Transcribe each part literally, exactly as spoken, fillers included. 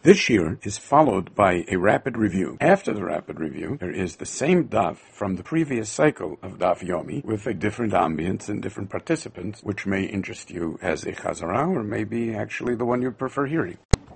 This shiur is followed by a rapid review. After the rapid review, there is the same daf from the previous cycle of Daf Yomi with a different ambience and different participants, which may interest you as a chazara or maybe actually the one you prefer hearing.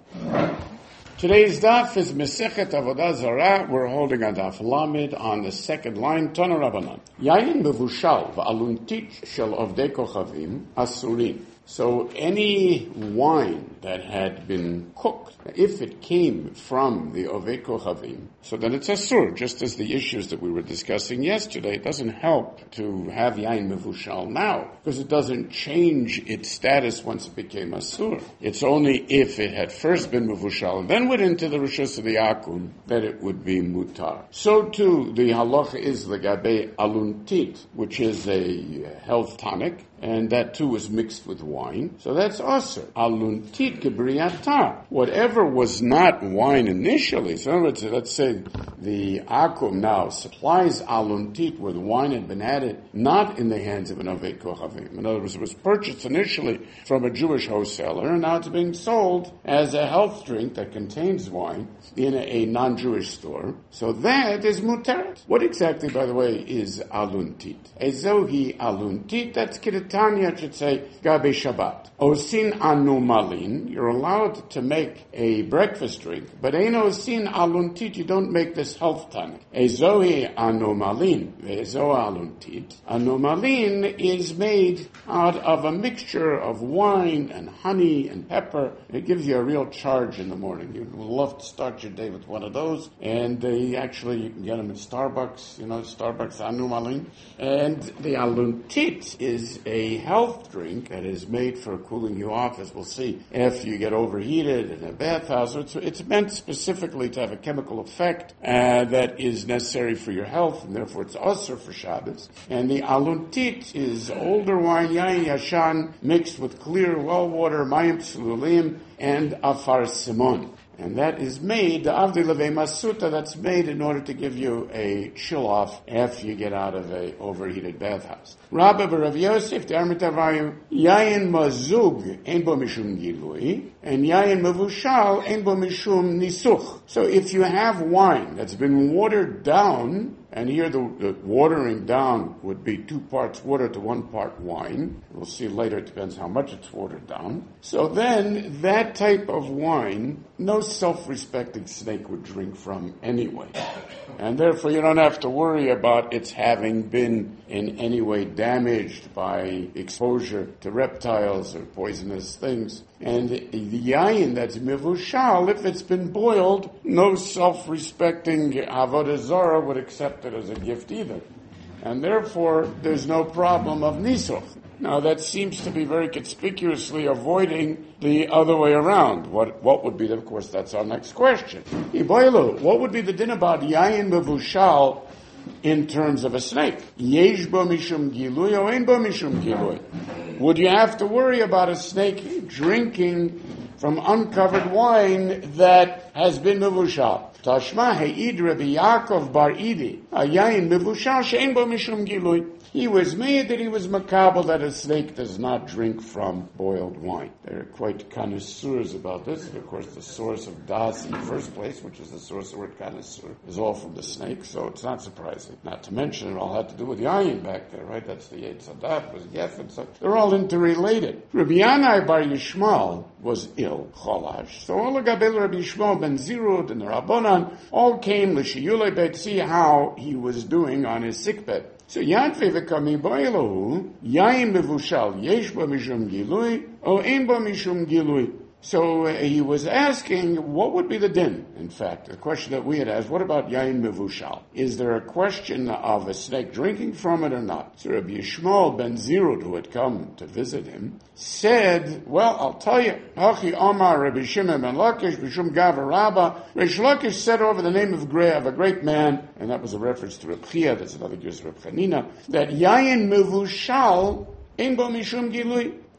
Today's daf is Mesechet Avodah Zarah. We're holding a daf Lamed on the second line, Tana Rabbanan. Yayin mevushal va'aluntit shel ovdei kochavim asurin. So any wine that had been cooked, if it came from the Ovei Kochavim, so then it's asur, just as the issues that we were discussing yesterday. It doesn't help to have yain mevushal now, because it doesn't change its status once it became asur. It's only if it had first been mevushal and then went into the rishus of the akum that it would be mutar. So too, the halacha is legabe aluntit, which is a health tonic, and that too is mixed with wine. So that's asur. Aluntit kebriyatar. Whatever was not wine initially, so in other words, let's say the akum now supplies aluntit where the wine had been added, not in the hands of an Ovei Kochavim. In other words, it was purchased initially from a Jewish wholesaler, and now it's being sold as a health drink that contains wine in a, a non-Jewish store. So that is muteret. What exactly, by the way, is aluntit? Ezohi aluntit, that's Tanya should say, Gabe Shabbat. Osin anumalin, you're allowed to make a breakfast drink, but ein osin aluntit, you don't make this health tonic. Ezohi anumalin, vezo aluntit. Anumalin is made out of a mixture of wine and honey and pepper. It gives you a real charge in the morning. You would love to start your day with one of those, and they actually, you can get them at Starbucks, you know, Starbucks anumalin. And the aluntit is a A health drink that is made for cooling you off, as we'll see, after you get overheated in a bathhouse. It's, it's meant specifically to have a chemical effect uh, that is necessary for your health, and therefore it's asur for Shabbos. And the aluntit is older wine, yain yashan, mixed with clear well water, mayim tsululim, and afar simon. And that is made, the avdi levei masuta, that's made in order to give you a chill off after you get out of a overheated bathhouse. Rabba v'Rav Yosef, the Armitavayu, yayin mazug, ein bo mishum gilui, and yayin mevushal, ein bo mishum nisuch. So if you have wine that's been watered down, and here the, the watering down would be two parts water to one part wine. We'll see later, it depends how much it's watered down. So then, that type of wine, no self-respecting snake would drink from anyway. And therefore you don't have to worry about its having been in any way damaged by exposure to reptiles or poisonous things. And the yayin that's mevushal, if it's been boiled, no self-respecting avodah zarah would accept it as a gift either. And therefore, there's no problem of nisuch. Now, that seems to be very conspicuously avoiding the other way around. What what would be, the, of course, that's our next question. Iboilu, what would be the din about yayin mevushal in terms of a snake? Yesh bo mishum gilui or ein bo mishum gilui? Would you have to worry about a snake drinking from uncovered wine that has been mevushal? Tashma he'id Rabbi Yaakov bar Idi, a yayin mevushal she'en bo mishum gilui. He was made that he was makabel that a snake does not drink from boiled wine. They're quite connoisseurs about this. And of course, the source of das in the first place, which is the source of the word connoisseur, is all from the snake, so it's not surprising. Not to mention it all had to do with yayin back there, right? That's the Yetz Hadat, was Yefim, so they're all interrelated. Rabbi Yanai bar Yishmael was ill, cholash. So all the Gabel Rabbi Yishmael ben Zirud and the Rabbanan all came to Shiyulei Bet to see how he was doing on his sickbed. So Yadve v'kami boilahu, yayin mevushal, yesh bo mishum gilui, o ein bo mishum gilui. So uh, he was asking, what would be the din? In fact, the question that we had asked, what about yayin mevushal? Is there a question of a snake drinking from it or not? So Rabbi Yishmael ben Zirud, who had come to visit him, said, well, I'll tell you, Hachi Omar Rabbi Shimon ben Lakish, B'shum Gavar Rabba. Rabbi Lakish said over the name of, great, of a great man, and that was a reference to Rabbi Chia, that's another use of Rabbi Chanina, that yayin mevushal ein bo mishum gilui.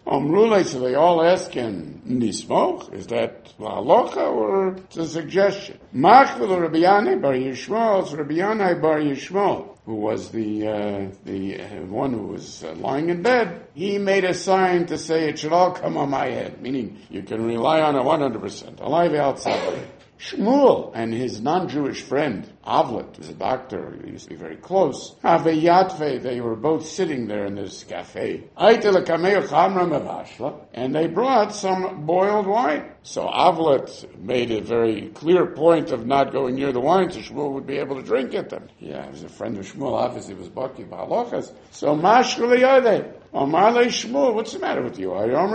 Omrule, so they all ask him, Nismoch, is that la halacha or it's a suggestion? Machvil Rabbi Yanai bar Yishmael, it's Rabbi Yanai bar Yishmael, who was the uh, the uh, one who was uh, lying in bed. He made a sign to say it should all come on my head, meaning you can rely on it one hundred percent. Alive outside. Shmuel and his non-Jewish friend, Avlet, was a doctor, he used to be very close. Haveyatve, they were both sitting there in this cafe. And they brought some boiled wine. So Avlet made a very clear point of not going near the wine so Shmuel would be able to drink it. And yeah, he was a friend of Shmuel, obviously was Baki Ba'alochas. So Mashkele Yodeh. Omarle Shmuel, what's the matter with you?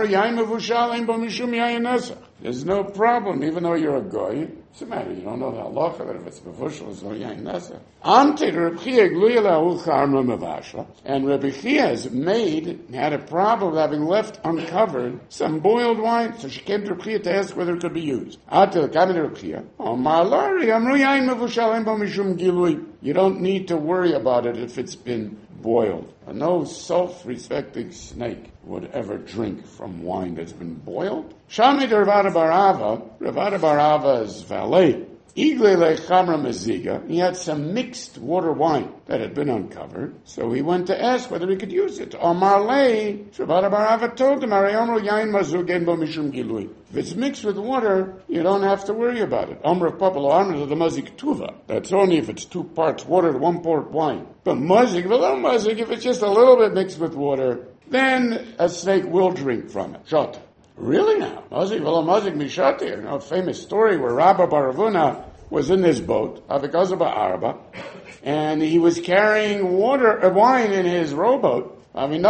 There's no problem, even though you're a goy. What's the matter? You don't know the halacha that if it's mevushal, there's no yain nasa. Amte Reb Chia gluya la'ul charma mevashla, and Reb Chia has made had a problem of having left uncovered some boiled wine, so she came to Reb Chia to ask whether it could be used. Atel kamen Reb Chia, Omar lari amru yain mevushal en bo mishum gilui. You don't need to worry about it if it's been boiled. No self-respecting snake would ever drink from wine that's been boiled. Shamid Ravada Barava, Ravada Barava's valet, Igle Lechamra Meziga, he had some mixed water wine that had been uncovered, so he went to ask whether he could use it. Omar Lei, Ravada Barava told him, Ariyono Yain Mazugen Bo Mishum Gilui. If it's mixed with water, you don't have to worry about it. Omar Papalo Amr the Mazik Tuva. That's only if it's two parts water to one part wine. But Mazik, Velo Mazik, if it's just a little bit mixed with water, then a snake will drink from it. Shot. Really now? Mazik Velo Mazik Mishati. You know, a famous story where Rabba Baravuna was in this boat, Avikaza Ba'araba, and he was carrying water, uh, wine in his rowboat. He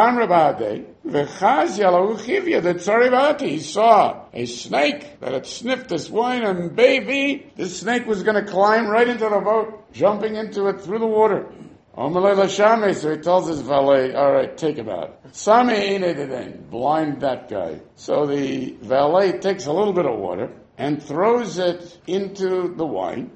saw a snake that had sniffed this wine, and baby, this snake was going to climb right into the boat, jumping into it through the water. So he tells his valet, all right, take it out. Blind that guy. So the valet takes a little bit of water and throws it into the wine.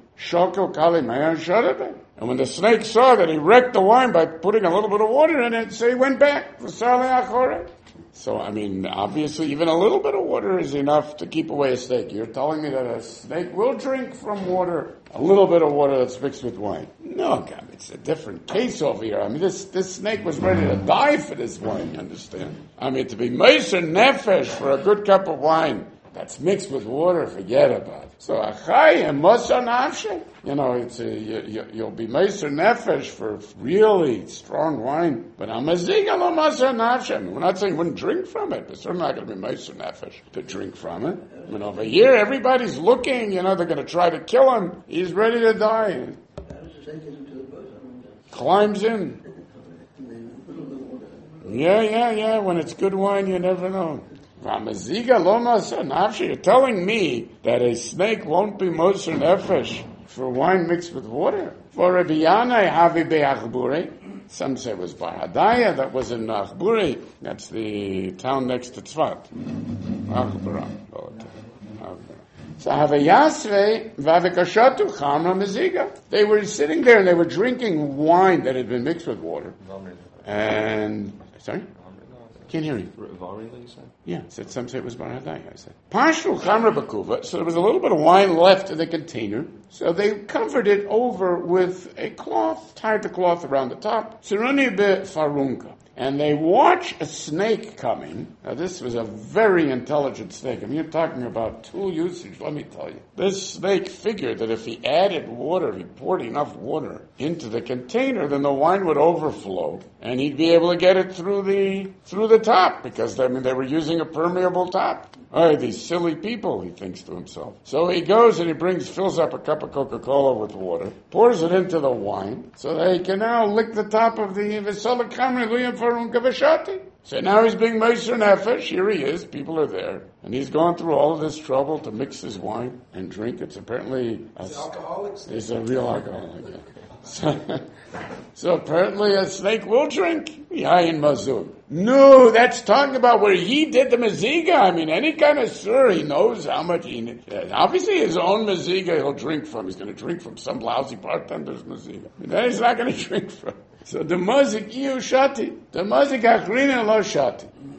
And when the snake saw that, he wrecked the wine by putting a little bit of water in it, so he went back. So, I mean, obviously, even a little bit of water is enough to keep away a snake. You're telling me that a snake will drink from water, a little bit of water that's mixed with wine. No, God, it's a different case over here. I mean, this, this snake was ready to die for this wine, you understand? I mean, to be meiser nefesh for a good cup of wine that's mixed with water, forget about it. So, achayim, mosa nafshe. You know, it's a, you, you, you'll be meiser nefesh for really strong wine. But amaziga lo mosa nafshe. I mean, we're not saying we wouldn't drink from it, but certainly not going to be meiser nefesh to drink from it. I mean, over here, everybody's looking, you know, they're going to try to kill him. He's ready to die. Climbs in. Yeah, yeah, yeah. When it's good wine, you never know. You're telling me that a snake won't be moser nefesh for wine mixed with water? For Rabbi Yanai havi be'achburi. Some say it was Bahadaya, that was in Achburi. That's the town next to Tzfat. Achbura. So Havayasve Vavikashatu Chamra Meziga. They were sitting there and they were drinking wine that had been mixed with water. And, sorry? Can't hear you. Yeah, said some say it was Baradai. I said Pashul Chamra Bakuva. So there was a little bit of wine left in the container. So they covered it over with a cloth, tied the cloth around the top. Siruni be farunka. And they watch a snake coming. Now this was a very intelligent snake. I mean, you're talking about tool usage, let me tell you. This snake figured that if he added water, if he poured enough water into the container, then the wine would overflow. And he'd be able to get it through the, through the top. Because, I mean, they were using a permeable top. Oh, these silly people, he thinks to himself. So he goes and he brings, fills up a cup of Coca-Cola with water, pours it into the wine, so that he can now lick the top of the Vesala Kamri Luyam Farun Kavashati. So now he's being meiser nefesh, here he is, people are there, and he's gone through all of this trouble to mix his wine and drink. It's apparently a, it's a real alcoholic. Yeah. So, so apparently a snake will drink yayin mazur. No, that's talking about where he did the maziga. I mean, any kind of sir, he knows how much he needs. Obviously his own maziga he'll drink from. He's going to drink from some lousy bartender's maziga. I mean, that he's not going to drink from. So the mazik iu shati. The mazik achrina lo shati.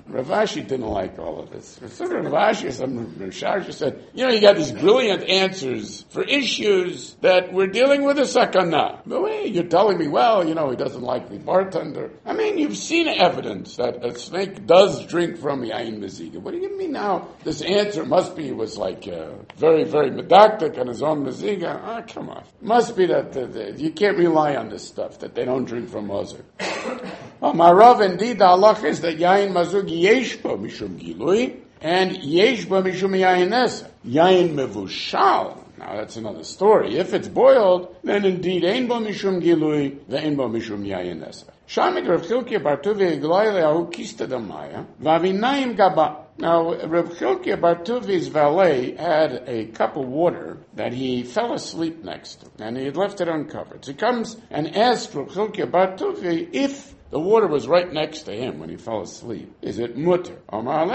Rav Ashi didn't like all of this. So Rav Ashi, some Risharsha said, you know, you got these brilliant answers for issues that we're dealing with a sakana. But wait, you're telling me, well, you know, he doesn't like the bartender. I mean, you've seen evidence that a snake does drink from Yain Meziga. What do you mean now? This answer must be, was like uh, very, very medactic on his own Meziga. Ah, oh, come on. Must be that uh, the, you can't rely on this stuff, that they don't drink from Mozer. Oh, Marav, indeed, the halach is that Yain Mazug yesh bo mishum gilui, and yesh bo mishum yain nesa. Yain mevushal. Now that's another story. If it's boiled, then indeed ein bo mishum gilui, ve'ein bo mishum yain nesa. Shamid Rav Chilkiah bar Tuvi Eglai le'ahu kista damaya, v'avinayim gaba. Now, Rav Chilkiah bar Tuvi's valet had a cup of water that he fell asleep next to, and he had left it uncovered. So he comes and asks Rav Chilkiah bar Tuvi if the water was right next to him when he fell asleep. Is it mutter? Well,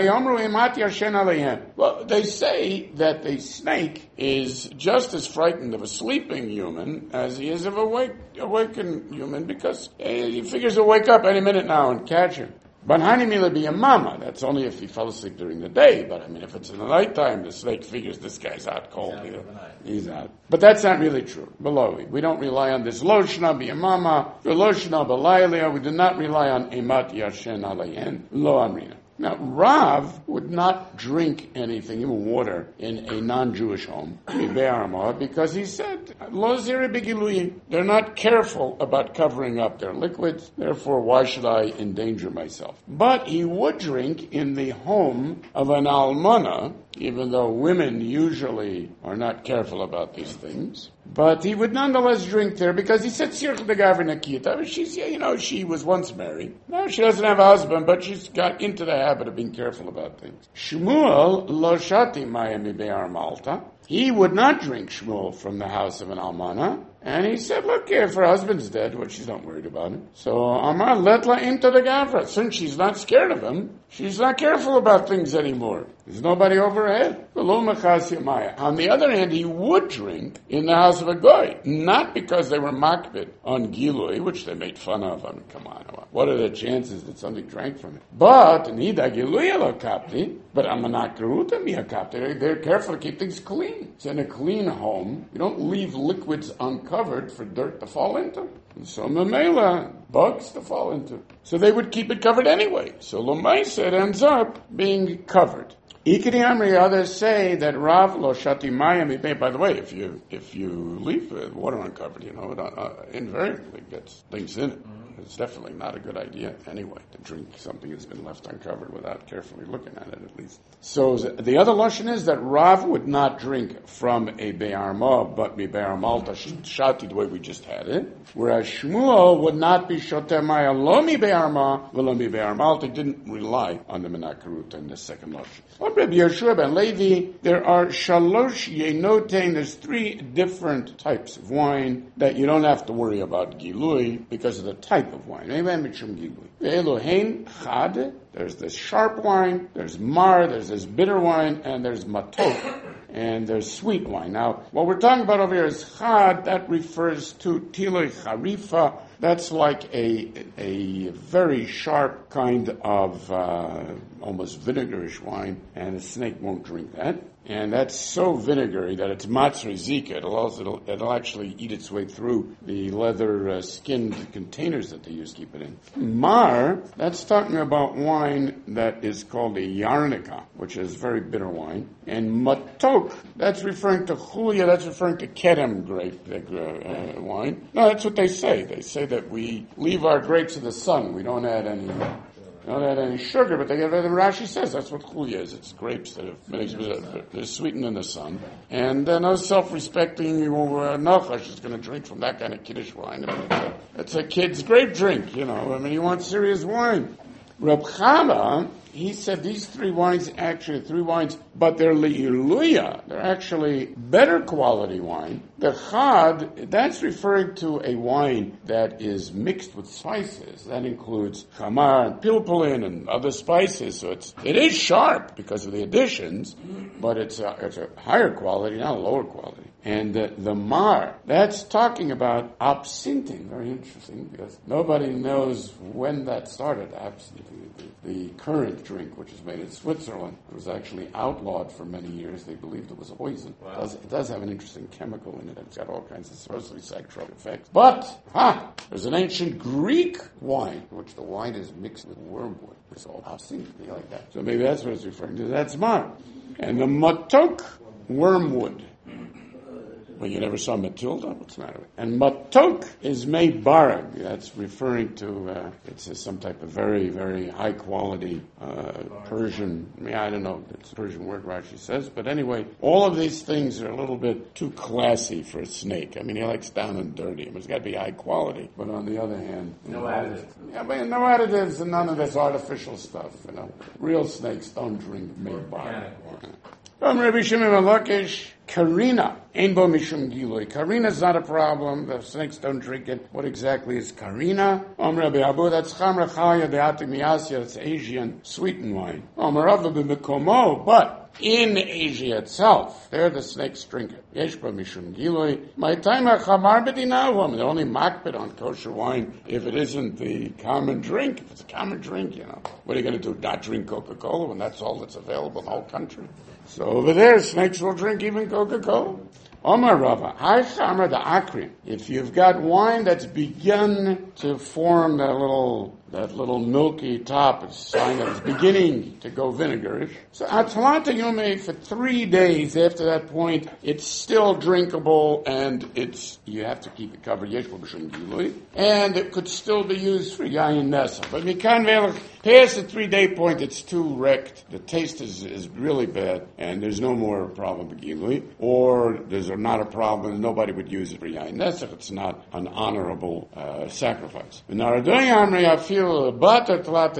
they say that the snake is just as frightened of a sleeping human as he is of a awake, awakened human, because he figures he'll wake up any minute now and catch him. But hanimila be a mama. That's only if he fell asleep during the day. But I mean, if it's in the nighttime, the snake figures this guy's out cold. He's out. He's out. But that's not really true. Below, we don't rely on this loshna be a mama. Loshna belaylia. We do not rely on emat yashen alayen. Lo amrina. Now, Rav would not drink anything, even water, in a non-Jewish home, because he said, Lo ziri b'giluyin. They're not careful about covering up their liquids, therefore why should I endanger myself? But he would drink in the home of an almana, even though women usually are not careful about these things. But he would nonetheless drink there because he said, she's, you know, she was once married. Now she doesn't have a husband, but she's got into the habit of being careful about things. Shmuel lo shati maya mi be'ar malta. He would not drink Shmuel from the house of an almana. And he said, look, if her husband's dead, well, she's not worried about him. So, Amar, let la into the gavra. Since she's not scared of him, she's not careful about things anymore. There's nobody over her head. On the other hand, he would drink in the house of a goy. Not because they were makbid on Gilui, which they made fun of. I mean, come on. What are the chances that somebody drank from it? But, nida Gilui lo kapti, but amanakruta miya kapti. They're careful to keep things clean. It's in a clean home. You don't leave liquids uncovered for dirt to fall into. And so memela, bugs to fall into. So they would keep it covered anyway. So Lomaisa, it ends up being covered. Ikari Amri, others say that Rav lo shati maya mi. By the way, if you if you leave the water uncovered, you know, it uh, invariably gets things in it. It's definitely not a good idea anyway to drink something that's been left uncovered without carefully looking at it, at least. So the other lashon is that Rav would not drink from a be'ar ma, but mi be'ar malta shati, the way we just had it. Whereas Shmuel would not be shoteh maya lo mi be'ar ma, v'lo mi be'ar malta. He didn't rely on the menakarut in the second lashon. On Rabbi Yeshua ben Levi, there are shalosh yenotein. There's three different types of wine that you don't have to worry about gilui because of the type of wine. There's this sharp wine, there's mar, there's this bitter wine, and there's matok, and there's sweet wine. Now, what we're talking about over here is chad. That refers to tiloi charifa. That's like a a very sharp kind of uh, almost vinegarish wine, and a snake won't drink that. And that's so vinegary that it's matzri zika. It'll, also, it'll, it'll actually eat its way through the leather uh, skinned containers that they use to keep it in. Mar, that's talking about wine that is called a yarnica, which is very bitter wine. And matok, that's referring to chulia, that's referring to kedem grape uh, uh, wine. No, that's what they say. They say that we leave our grapes in the sun. We don't add any... Don't add any sugar, but they get, the Rashi says that's what chulia is. It's grapes that have been they're sweetened in the sun. And uh, no self-respecting uh, nachash is going to drink from that kind of kiddush wine. I mean, it's, a, it's a kid's grape drink, you know. I mean, he wants serious wine. Reb Chama, he said these three wines, actually three wines, but they're li'iluya. They're actually better quality wine. The chad, that's referring to a wine that is mixed with spices. That includes chamar and pilpulin and other spices. So it's, it is sharp because of the additions, but it's a, it's a higher quality, not a lower quality. And the, the mar, that's talking about absinthe. Very interesting, because nobody knows when that started, absinthe. The, the current drink, which is made in Switzerland, it was actually outlawed for many years. They believed it was a poison. Wow. It, does, it does have an interesting chemical in it. It's got all kinds of supposedly sexual effects. But, ha! There's an ancient Greek wine, which the wine is mixed with wormwood. It's all obscene, like that. So maybe that's what it's referring to. That's smart. And the matok, wormwood. Well, you never saw Matilda? What's the matter with it? And matok is made barag. That's referring to, uh, it's uh, some type of very, very high quality uh, Persian, yeah, I don't know, it's a Persian word, Rashi says. But anyway, all of these things are a little bit too classy for a snake. I mean, he likes down and dirty. I mean, it's got to be high quality. But on the other hand, no additives. Yeah, but no additives and none of this artificial stuff, you know. Real snakes don't drink made barag. From Rabbi Shimon Lakish, Karina, Ein bo mishum gilui. Karina is not a problem. The snakes don't drink it. What exactly is Karina? Om Rabbi Abu, that's Chamra Chaya De'atik Miyasya, it's Asian sweetened wine. Om Rava b'Mekomo, but in Asia itself, there the snakes drink it. Yesh bo mishum gilui. My time a chamar b'dinavum. They're only makbid on kosher wine if it isn't the common drink. If it's a common drink, you know. What are you going to do? Not drink Coca-Cola when that's all that's available in the whole country? So over there, snakes will drink even Coca-Cola. Omar Rava, Hai Chamra the Akrim. If you've got wine that's begun to form that little that little milky top, it's a sign that it's beginning to go vinegarish. So Atalanta Yume, for three days after that point, it's still drinkable and it's you have to keep it covered, and it could still be used for Yayin Nesa. But Mikan Velach, past the three-day point, it's too wrecked. The taste is, is really bad, and there's no more problem with Gilui, or there's not a problem, and nobody would use it for Yayin Nesa. It's not an honorable uh, sacrifice. Until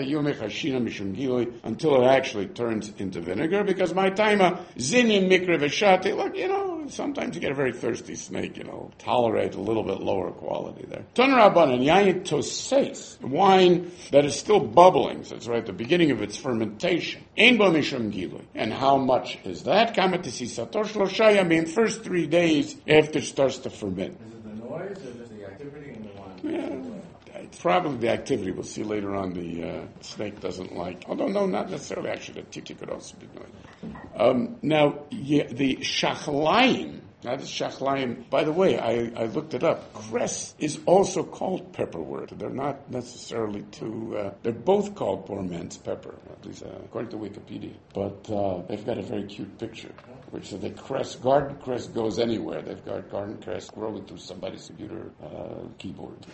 it actually turns into vinegar, because my timer zinin mikra v'shati. Look, you know, sometimes you get a very thirsty snake, you know, tolerate a little bit lower quality there. Tanrabanan yayin toses, wine that is still bubbling, so it's right at the beginning of its fermentation. Ein bo mishum gilui. And how much is that? Kamatisi satosh shlosha yamim, first three days after it starts to ferment. Is it the noise or just the activity in the wine? Yeah. It's probably the activity. We'll see later on the uh, snake doesn't like. Although, no, not necessarily. Actually, the titi could also be doing. Um, now, yeah, the shachlayim, now the shachlayim, by the way, I, I looked it up. Cress is also called pepperwort. They're not necessarily two, uh, they're both called poor man's pepper, at least uh, according to Wikipedia. But uh, they've got a very cute picture, which is the cress, garden cress goes anywhere. They've got garden cress growing through somebody's computer uh, keyboard.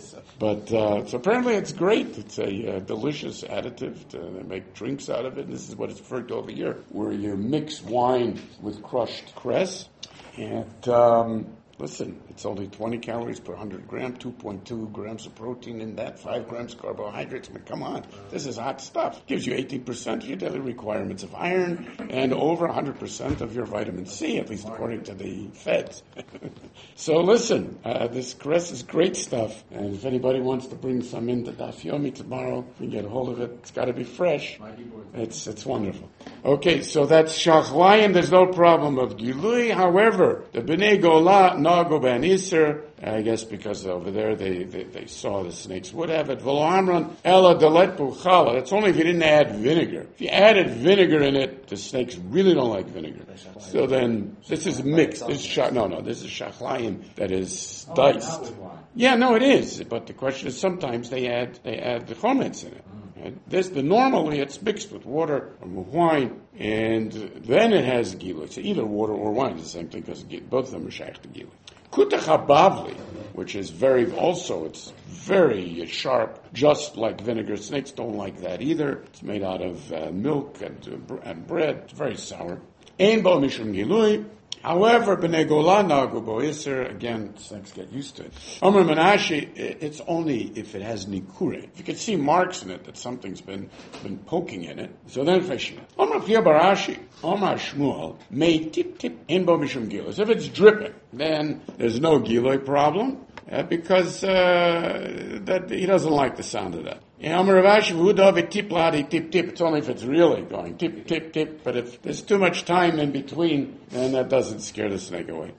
But uh, so apparently it's great. It's a uh, delicious additive. To, they make drinks out of it. And this is what it's referred to over here, where you mix wine with crushed cress. And um, listen, it's only twenty calories per one hundred gram, two point two grams of protein in that, five grams carbohydrates. I mean, come on, this is hot stuff. Gives you eighteen percent of your daily requirements of iron and over one hundred percent of your vitamin C, at least according to the feds. So listen, uh, this cress is great stuff. And if anybody wants to bring some into Daf Yomi tomorrow, you can get a hold of it. It's got to be fresh. It's it's wonderful. Okay, so that's Shachlayim. There's no problem of Gilui. However, the Bnei Gola Nago Ben Iser, I guess because over there they, they, they saw the snakes would have it. V'lo Amran Ela Delet Buchala. That's only if you didn't add vinegar. If you added vinegar in it, the snakes really don't like vinegar. So then, this is mixed. This is shach, no, no, this is Shachlayim that is diced. Yeah, no, it is. But the question is, sometimes they add they add the chometz in it. And this, the normally it's mixed with water or with wine, and then it has gilui. So either water or wine is the same thing because both of them are shaykh to gilui. Kutach habavli, which is very also it's very sharp, just like vinegar. Snakes don't like that either. It's made out of uh, milk and uh, and bread. It's very sour. Ein bo mishum gilui. However, B'nei Gola Nagu Bo Iser, again, snakes get used to it. Omer Menashi, it's only if it has nikure. If you can see marks in it that something's been been poking in it, so then fishing it. Omer Chia Barashi, Omer Shmuel, may tip tip in bo mishum gilos. If it's dripping, then there's no giloi problem. Uh, because uh, that he doesn't like the sound of that. It's only if it's really going tip, tip, tip, but if there's too much time in between, then that doesn't scare the snake away.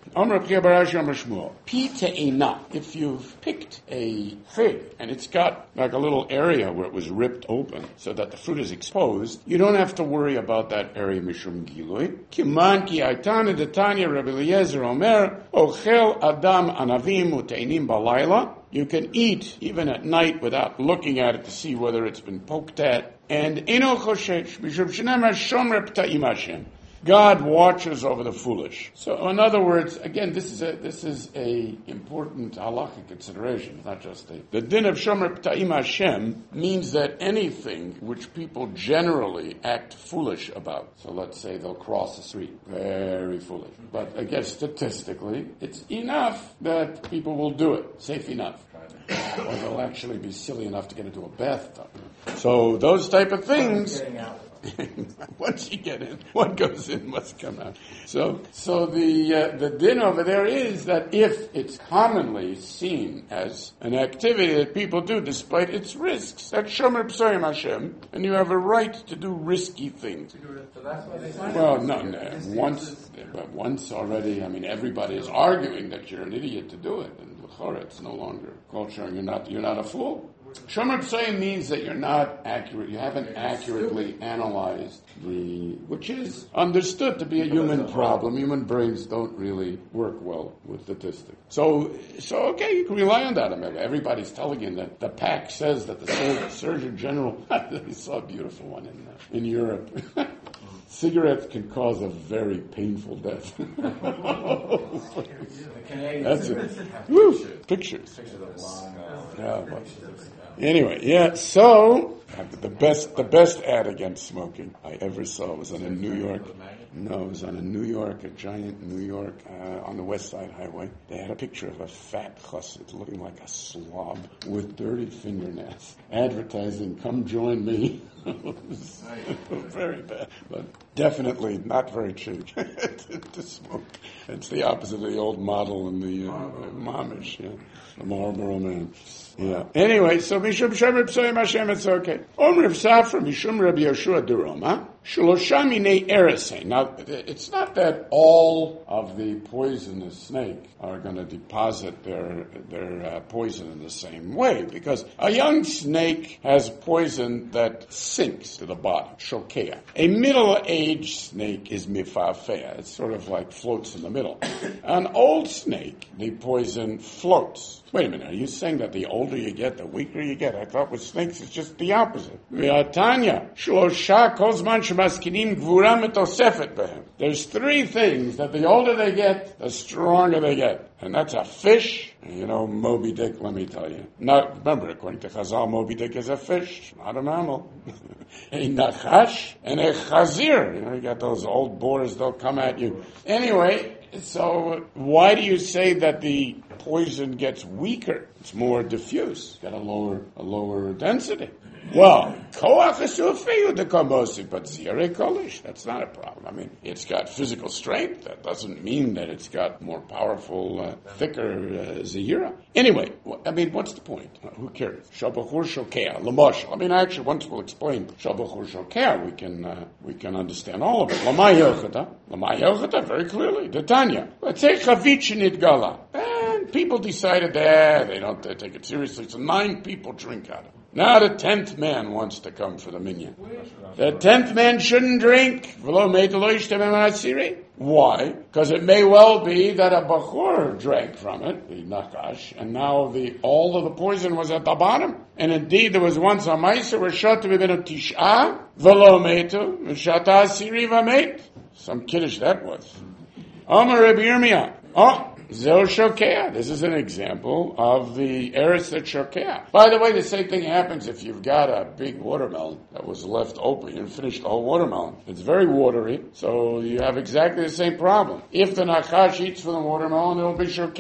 If you've picked a fig and it's got like a little area where it was ripped open so that the fruit is exposed, you don't have to worry about that area mishum gilui. Kiman ki aitana detanya Rabbi Eliezer Omer ochel adam anavim uteinim balayla. You can eat even at night without looking at it to see whether it's been poked at. And eno choshesh mishum shenamar shomer p'ta'im Hashem. God watches over the foolish. So, in other words, again, this is a this is a important halachic consideration. It's not just a the din of shomer p'ta'im Hashem means that anything which people generally act foolish about. So, let's say they'll cross the street, very foolish. But again, statistically, it's enough that people will do it. Safe enough. Or they'll actually be silly enough to get into a bathtub. So those type of things. Once you get in, what goes in must come out. So, so the uh, the din over there is that if it's commonly seen as an activity that people do despite its risks, that's shomer p'soyim Hashem, and you have a right to do risky things. Well, no, no, once, but once already. I mean, everybody is arguing that you're an idiot to do it, and l'chora, it's no longer culture. You're not, you're not a fool. Shomer p'soyim means that you're not accurate, you haven't accurately analyzed the, which is understood to be a human problem. Human brains don't really work well with statistics. So, so okay, you can rely on that. I mean, everybody's telling you that the P A C says that the Surgeon General, I saw a beautiful one in, uh, in Europe. Cigarettes can cause a very painful death. That's it. Woo! Pictures. Yeah, well. Anyway, yeah, so the best the best ad against smoking I ever saw was on a New York no, it was on a New York, a giant New York uh, on the West Side Highway. They had a picture of a fat chassid looking like a slob with dirty fingernails. Advertising, come join me. Very bad, but definitely not very cheap to, to smoke. It's the opposite of the old model in the uh, Mamish, yeah, the Marlboro Man. Yeah. Anyway, so Mishum Shemer P'soyim Hashem, it's okay. Om Rav Safra Mishum Rabbi Yoshua Deroma Shalosha Minei Eresein. Now, it's not that all of the poisonous snake are going to deposit their their uh, poison in the same way, because a young snake has poison that sinks to the bottom, shokea. A middle-aged snake is mifafea. It sort of like floats in the middle. An old snake, the poison floats. Wait a minute, are you saying that the older you get, the weaker you get? I thought with snakes it's just the opposite. There's three things that the older they get, the stronger they get. And that's a fish. You know, Moby Dick, let me tell you. Now, remember, according to Chazal, Moby Dick is a fish, not a mammal. A nachash and a chazir. You know, you got those old boars, they'll come at you. Anyway, so why do you say that the poison gets weaker? It's more diffuse. It's got a lower, a lower density. Well, koach esufeyu de komosi, but zire kolish. That's not a problem. I mean, it's got physical strength. That doesn't mean that it's got more powerful, uh, thicker uh, zihira. Anyway, I mean, what's the point? Uh, who cares? Shabachur shokea, lamosh. I mean, actually, once we'll explain Shabachur shokea, we can uh, we can understand all of it. Lamai yochata, lamai yochata, very clearly. Detanya. Let's say chavich nidgala. And people decided that they don't they take it seriously. So nine people drink out of it. Now the tenth man wants to come for the minyan. The tenth man shouldn't drink. Why? Because it may well be that a bachur drank from it, the nakash, and now the all of the poison was at the bottom. And indeed, there was once a meiser where shot to be been a tisha, velo metu, shata asiri vamet. Some kiddush that was. Amar Rabbi Yirmiyah. Oh. Zel shokea. This is an example of the eretz that shokea. By the way, the same thing happens if you've got a big watermelon that was left open. You finished the whole watermelon. It's very watery, so you have exactly the same problem. If the nachash eats from the watermelon, it'll be shokea.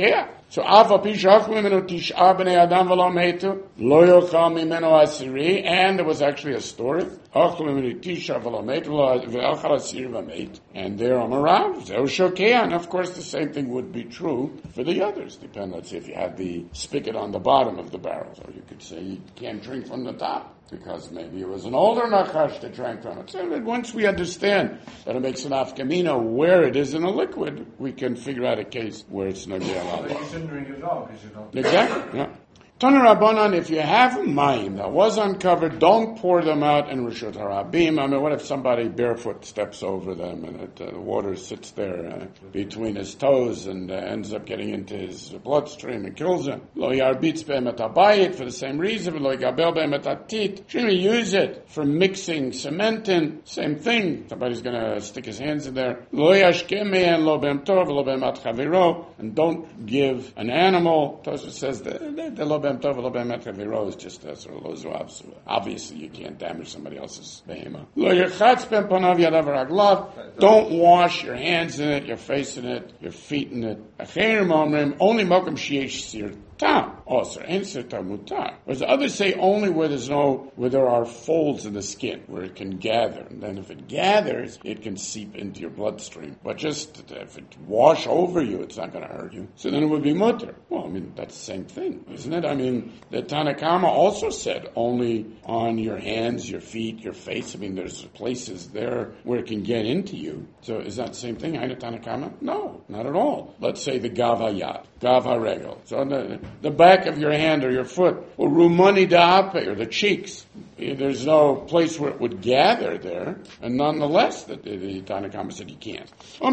So Ava Pisha Achlu Mimenu Tisha B'nei Adam V'lo Metu Lo Yochal Mimenu Asiri, and there was actually a story. Achlu Mimenu Tisha V'lo Metu V'Achal Asiri V'Meit, and there on Marav Zeu Shokea, and of course the same thing would be true for the others. Depend, let's say if you had the spigot on the bottom of the barrel, so you could say you can't drink from the top, because maybe it was an older Nachash that drank from it. So that once we understand that it makes an afkamina where it is in a liquid, we can figure out a case where it's not there. But you shouldn't drink it at all because you don't. Exactly, yeah. Tana Rabbanan, if you have a mayim that was uncovered, don't pour them out in Rishut HaRabim. I mean, what if somebody barefoot steps over them and it, uh, the water sits there uh, between his toes and uh, ends up getting into his bloodstream and kills him? Lo yarbitz be'emet habayit, for the same reason. Lo yigabel be'emet hatit. Shouldn't we use it for mixing cement in? Same thing. Somebody's going to stick his hands in there. Lo yashkem me'en lo be'em tov lo be'emat chaviro. And don't give an animal. Tosfos says that the lo be'em tov lo be'emat chaviro is just a sort of lo zuav. Obviously, you can't damage somebody else's behema. Lo yirchatz ben panav yadav raglav. Don't wash your hands in it, your face in it, your feet in it. Acherim omrim, only mokum sheyesh sir tam. Also, answer tamutar. Whereas the others say only where there's no, where there are folds in the skin, where it can gather. And then if it gathers, it can seep into your bloodstream. But just if it wash over you, it's not going to hurt you. So then it would be mutter. Well, I mean, that's the same thing, isn't it? I mean, the Tanakama also said only on your hands, your feet, your face. I mean, there's places there where it can get into you. So is that the same thing, Aina Tanakama? No, not at all. Let's say the Gavayat, Gavaregel. So the, the back of your hand or your foot, or Rumani Da'ape, or the cheeks. There's no place where it would gather there, and nonetheless, the, the, the Tanakama said you can't.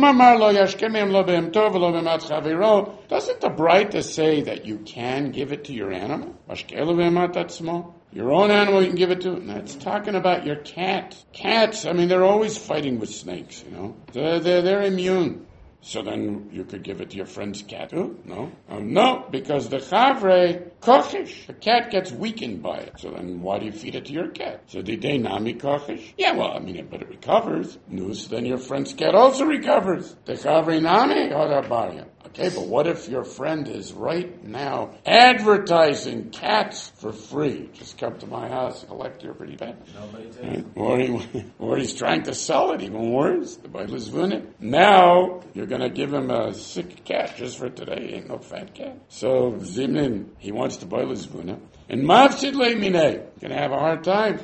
Doesn't the Braita say that you can give it to your animal? Your own animal you can give it to? And that's talking about your cat. Cats, I mean, they're always fighting with snakes, you know. They're, they're, they're immune. So then you could give it to your friend's cat. Oh, no. Oh, no, because the chavre kochish, the cat gets weakened by it. So then why do you feed it to your cat? So did they nami kochish? Yeah, well, I mean, but it recovers. No, so then your friend's cat also recovers. The chavre nami hodabaria. Okay, but what if your friend is right now advertising cats for free? Just come to my house, collect your pretty pet. Right? Or, he, or he's trying to sell it, even worse. The Bible is vunit. Now, you're going to give him a sick cat just for today. Ain't no fat cat. So, Zimnin, he wants to buy his vunit. And Mavsid Le'mineh, going to have a hard time.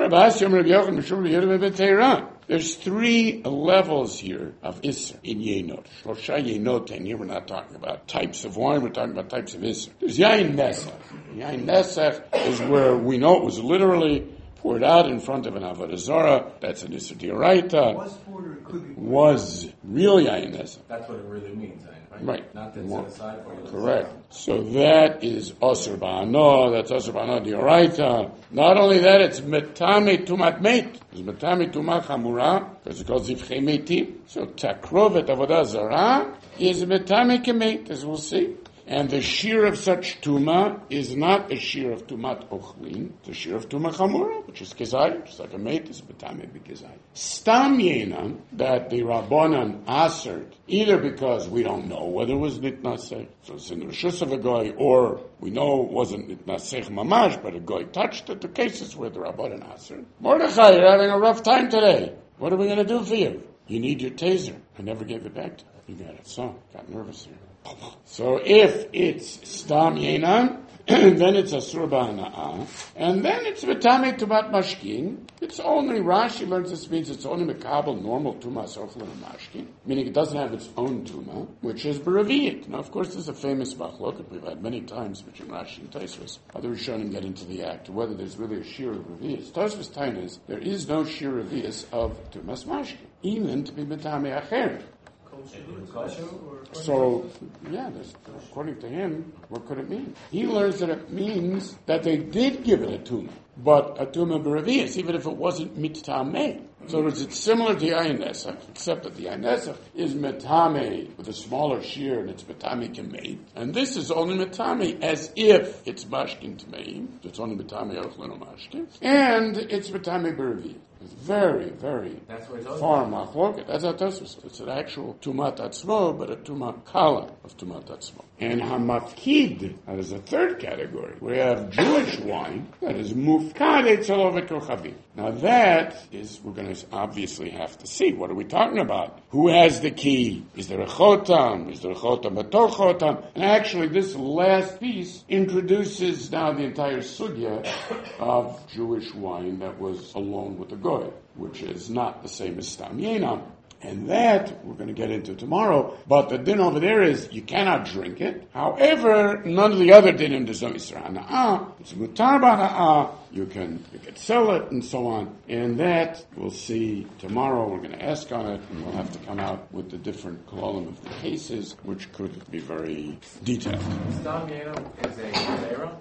There's three levels here of Isser in Yenot. Shlosha Yenot, and here we're not talking about types of wine, we're talking about types of Isser. There's Yain Nesach. Yain Nesach is where we know it was literally poured out in front of an Avodah Zarah. That's an Isser D'Oraita. Was poured or it could be poured. Was real Yain Nesach. That's what it really means, right? Right. Not that More. set aside for you. Correct. So that is Osir Ba'ano, that's Osir Ba'ano D'Oraita. Not only that, it's Metame Tumat Meit. It's Metame Tumat Chamura, because it's called Zivchei Meitim. So Takrovet Avodah Zarah is Metame Kemeit, as we'll see. And the shear of such tuma is not a shear of tumat ochlin, it's a shear of tuma chamura, which is kezayim, just like a mate is betame b'kezayim. Stam yenam, that the Rabbanan answered, either because we don't know whether it was nitnasech, so it's in the rishus of a goy, or we know it wasn't nitnasech mamash, but a goy touched it, the cases where the Rabbanan answered. Mordechai, you're having a rough time today. What are we going to do for you? You need your taser. I never gave it back to you. You got it. So, got nervous here. So if it's Stam Yenan, then it's Asur Ba'ana'ah, and then it's V'tamei Tumat Mashkin. It's only, Rashi learns this means it's only Mekabel, normal Tumas Ochlan and Mashkin, meaning it doesn't have its own Tuma, which is Beraviyit. Now, of course, this is a famous Machlokes we've had many times between Rashi and Tosfos. Other Rishonim get into the act, whether there's really a Shir of Raviyas. Tosfos Tain is, there is no Shir Raviyas of Tumas Mashkin, even to be V'tamei Acher. So, yeah, according to him, what could it mean? He learns that it means that they did give it a tumah, but a tumah b'ravias, even if it wasn't mittameh. So it's similar to Yain Nesach, except that the Yain Nesach is mittameh with a smaller shear, and it's mittameh kemei. And this is only mittameh as if it's mashkin tmeim. It's only mittameh ochlan or mashkin, and it's mittameh b'ravias. It's very, very That's what it's far machloket. That's not Tosfos. It's an actual tumat atzmo, but a tumat kala of tumat atzmo. And hamakid, that is a third category. We have Jewish wine that is mufkad etzelov kochavim. Now that is, we're going to obviously have to see. What are we talking about? Who has the key? Is there a chotam? Is there a chotam b'tor chotam? And actually, this last piece introduces now the entire sugya of Jewish wine that was alone with the goy, which is not the same as stam yenam. And that we're going to get into tomorrow. But the din over there is you cannot drink it. However, none of the other dinim is hana'ah. It's mutar b'hana'ah. You can you can sell it and so on. And that we'll see tomorrow. We're going to ask on it, and we'll have to come out with the different kolalim of the cases, which could be very detailed. Stam Yenam is a zera.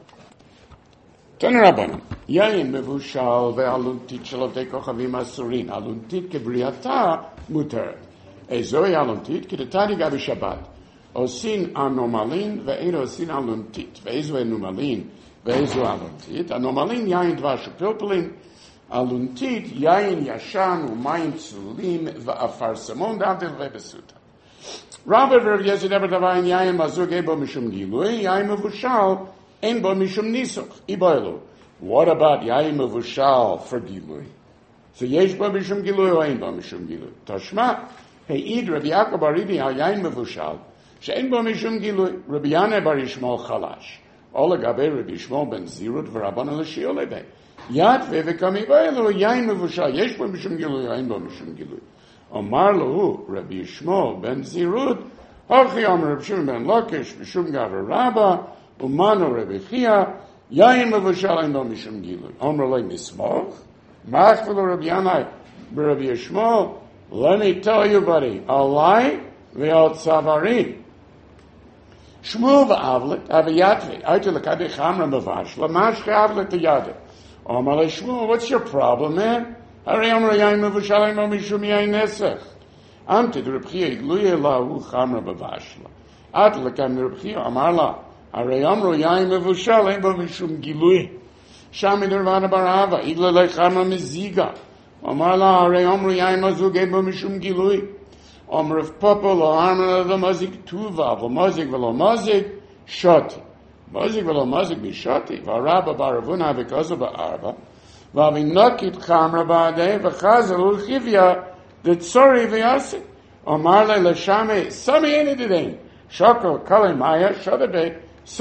Tan Rabbanan, yayin mevushal ve'aluntit shalotei kochavim asurin. Aluntit kebriata muter. Ezoi aluntit kedetani gabi Shabbat. Osin anomalin ve'eino osin aluntit. Ve'ezo anomalin ve'ezo aluntit. Anomalin yayin dvash pilpelin. Aluntit yayin yashan u'mayim tzulim ve'afar samon davdil ve'besuta. Rabbi Rav Yezid ever davayin yayin mazug ebo mishum gilui. Yayin mevushal Ein bo mishum nisuch, iboilu. What about yayin mevushal for gilui? So yesh bo mishum gilui or ein bo mishum gilui? Tashma, he'id Rabbi Yaakov bar Ibi al yayin mevushal, she'ein bo mishum gilui, Rabbi Yanai bar Yishmael chalash. Ola gabe Rabbi Yishmael ben Zirut v'Rabbanan l'shiol lebe. Yat ve'vekam iboilu yayin mevushal, yesh bo mishum gilui or ein bo mishum gilui. Omar lahu Rabbi Yishmael ben Zirut, hochi amar Rabbi Shimon ben Lakish, mishum gaver Rabba, Umano Rebbe Chia, Yayin Mevushal Ein Bo Mishum Gilui. Omer Lei Mismoch, Machvelo Rabbi Yanai, Rabbi Yishmael. Let me tell you, buddy, Alai ve'al Tzavarim. Shmuel v'avlet aviyatve. Aita l'kabe chamra mevashla, mashke avlet v'yade. Omer Lei Shmuel, what's your problem, man? Hari Omer Yayin Mevushal Ein Bo Mishum Yayin Nesech. Amtid Rabbi Chia Igluye lahu chamra mevashla. At l'kam Rabbi Chia Amar la. Arei amru yayin mevushal ein bo mishum gilui. Shami dervana barava igla lechamra meziga. Amar la arei amru yayin mazug ein bo mishum gilui. Amr of papa lo armor of the mazik tuva lo mazik velo mazik shoti. Mazik velo mazik be shoti. Varaba baravuna because of arba. Vavi nakit chamra ba'adei v'chazel ulchivya the tzori v'yasi. Amar le leshame sami eni didein. Shokol kale maya shodabei.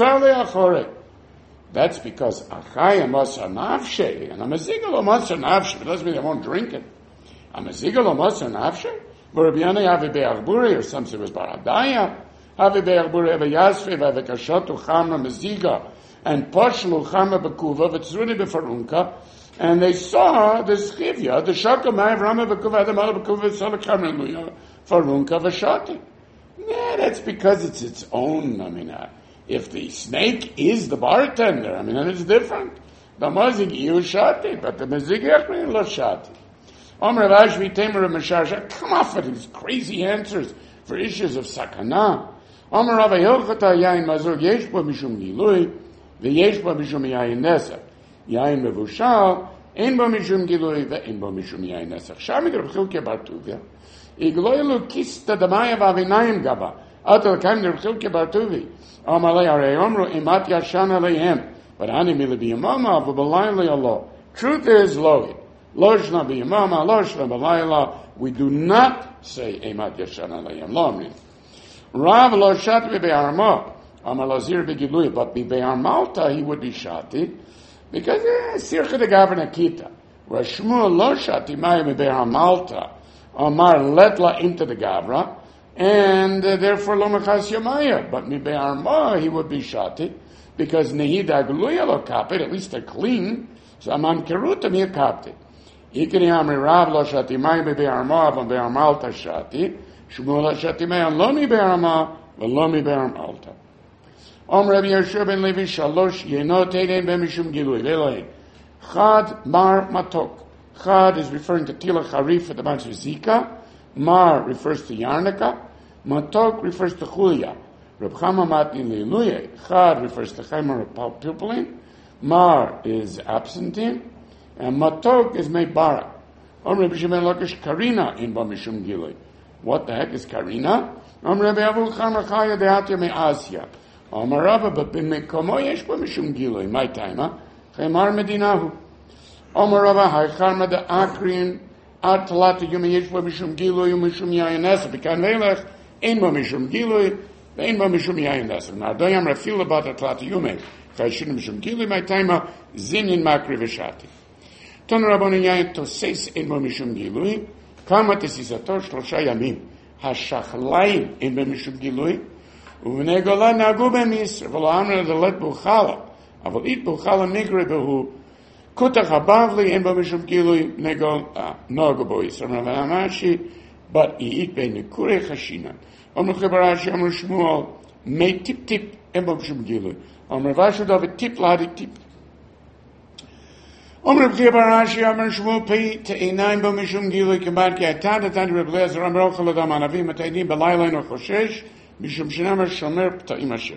That's because Achaya Masa Nafshe and a Mazigalo Masa Nafshe. It doesn't mean they won't drink it. A Mazigalo Masa Nafshe? But Rabbi Yanai have a Be'arburi, or some say it was Baradaya. Have a Be'arburi, have a Yasfe, have a Kashotu Chamra Maziga, and Poshlu Chamra Bekuva, V'tzruni Befarunka, and they saw the Schivya, the Shaka Ma'av Rama Bekuva, the Mala Bekuva, Sala Chamra Luya, Farunka V'shati. Yeah, that's because it's its own, I mean, uh, if the snake is the bartender, I mean, then it's different. The mazik you shati, but the mazik yachmin lo shati. Omer Vashvi Temer Meshasha, come off with these crazy answers for issues of sakana. Omer Rava Hilchata Yain Mazur Yesh Bo Mishum Gilui, V'yesh Bo Mishum Yain Nesach, Yain Mevushal, Ein Bo Mishum Gilui, V'ein Bo Mishum Yain Nesach. Shamid Rav Chilke Bar Tuvia, Igloilu Kista Damaya Vavinayim Gaba, Atal Kaim Rav Chilke Bar Tuvi. Amalei Arei Omru Imat Yashan Aleihem, but Ani Mili B'Yamama V'Balayim Le'Alo. Truth is Lohi. Loshna B'Yamama, Loshna B'Layla. We do not say Imat Yashan Aleihem. Lo Amrin. Rav Lo Shat B'Be'arma, Amalazir B'Gilui, but B'Be'ar Malta he would be shati, because eh, Sircha de Gavna Kita. Rashmuel Lo Shati Mayim B'Be'ar Malta, Amar Letla into the Gavra, and uh, therefore lo mechas yamaya. But mi be'arma he would be shati because nehida gluya lo kapit. At least they're clean. So aman keruta mi kapit. Ikri amri rav lo shati may be be'arma but be'armalta shati. Shmuel shati may lo mi be'arma v'lo mi be'armalta. Om Rabbi Yeshua ben Levi shalosh yenot edein b'mishum gilui ve'loin. Chad mar matok. Chad is referring to tila charif at the bunch of zika. Mar refers to Yarnika. Matok refers to Chulia. Reb Chama Matni Leiluye. Chad refers to Chaimer Pupilin. Mar is absentine. And Matok is made Barak. Om Rabbi Shimon Lakish Karina in Ba Mishum Gilui. What the heck is Karina? Om Rabbi Avu Chama Chaya Deatya Me Asya. Om Rabbi Bapin Mekomo Yesh Ba Mishum Gilui. My time, huh? Chemar Medinahu. Om Rabbi Haicharma De Akrin Ad Talata Yumi Yesh Ba Mishum Gilui Mishum Yayin Nesa. Bekan Velech Ein Ba Mishum Gilui Ein Ba Mishum Yayin Nesa. Now, Doyam Rafil about Talata Yumi. Chayshim Mishum Gilui. My time, huh? Zinin Makri Veshati. Ton Rabbanon Yayin Toses Ein Ba Mishum Gilui. Kama Tesisator Shlosha Yamim. Hashachlayim Ein Ba Mishum Gilui. Uvnei Gola Nagu Bemisr. V'lo Amra Delet Buchala. Aval It Buchala Migre Behu. Kutach Habavli Ein Ba Mishum Gilui. Negol Nagu Bois. Rav Amashi. But Iit Ben Nikure Chashinan. Om Chebarashi Om Shmuel. Mei Tip Tip Ein Ba Mishum Gilui. Om Ravashu David Tip Ladi Tip. Om Reb Chia bar Ashi Amar Shmuel Pei Te'inaim Bo Mishum Gilui Kibbad Ki Atad Atad Reb Lezer Amar Ochel Adam Anavim Ataydim Belayla Ino Choshesh Mishum Shinamar Shomer P'ta'im Asher.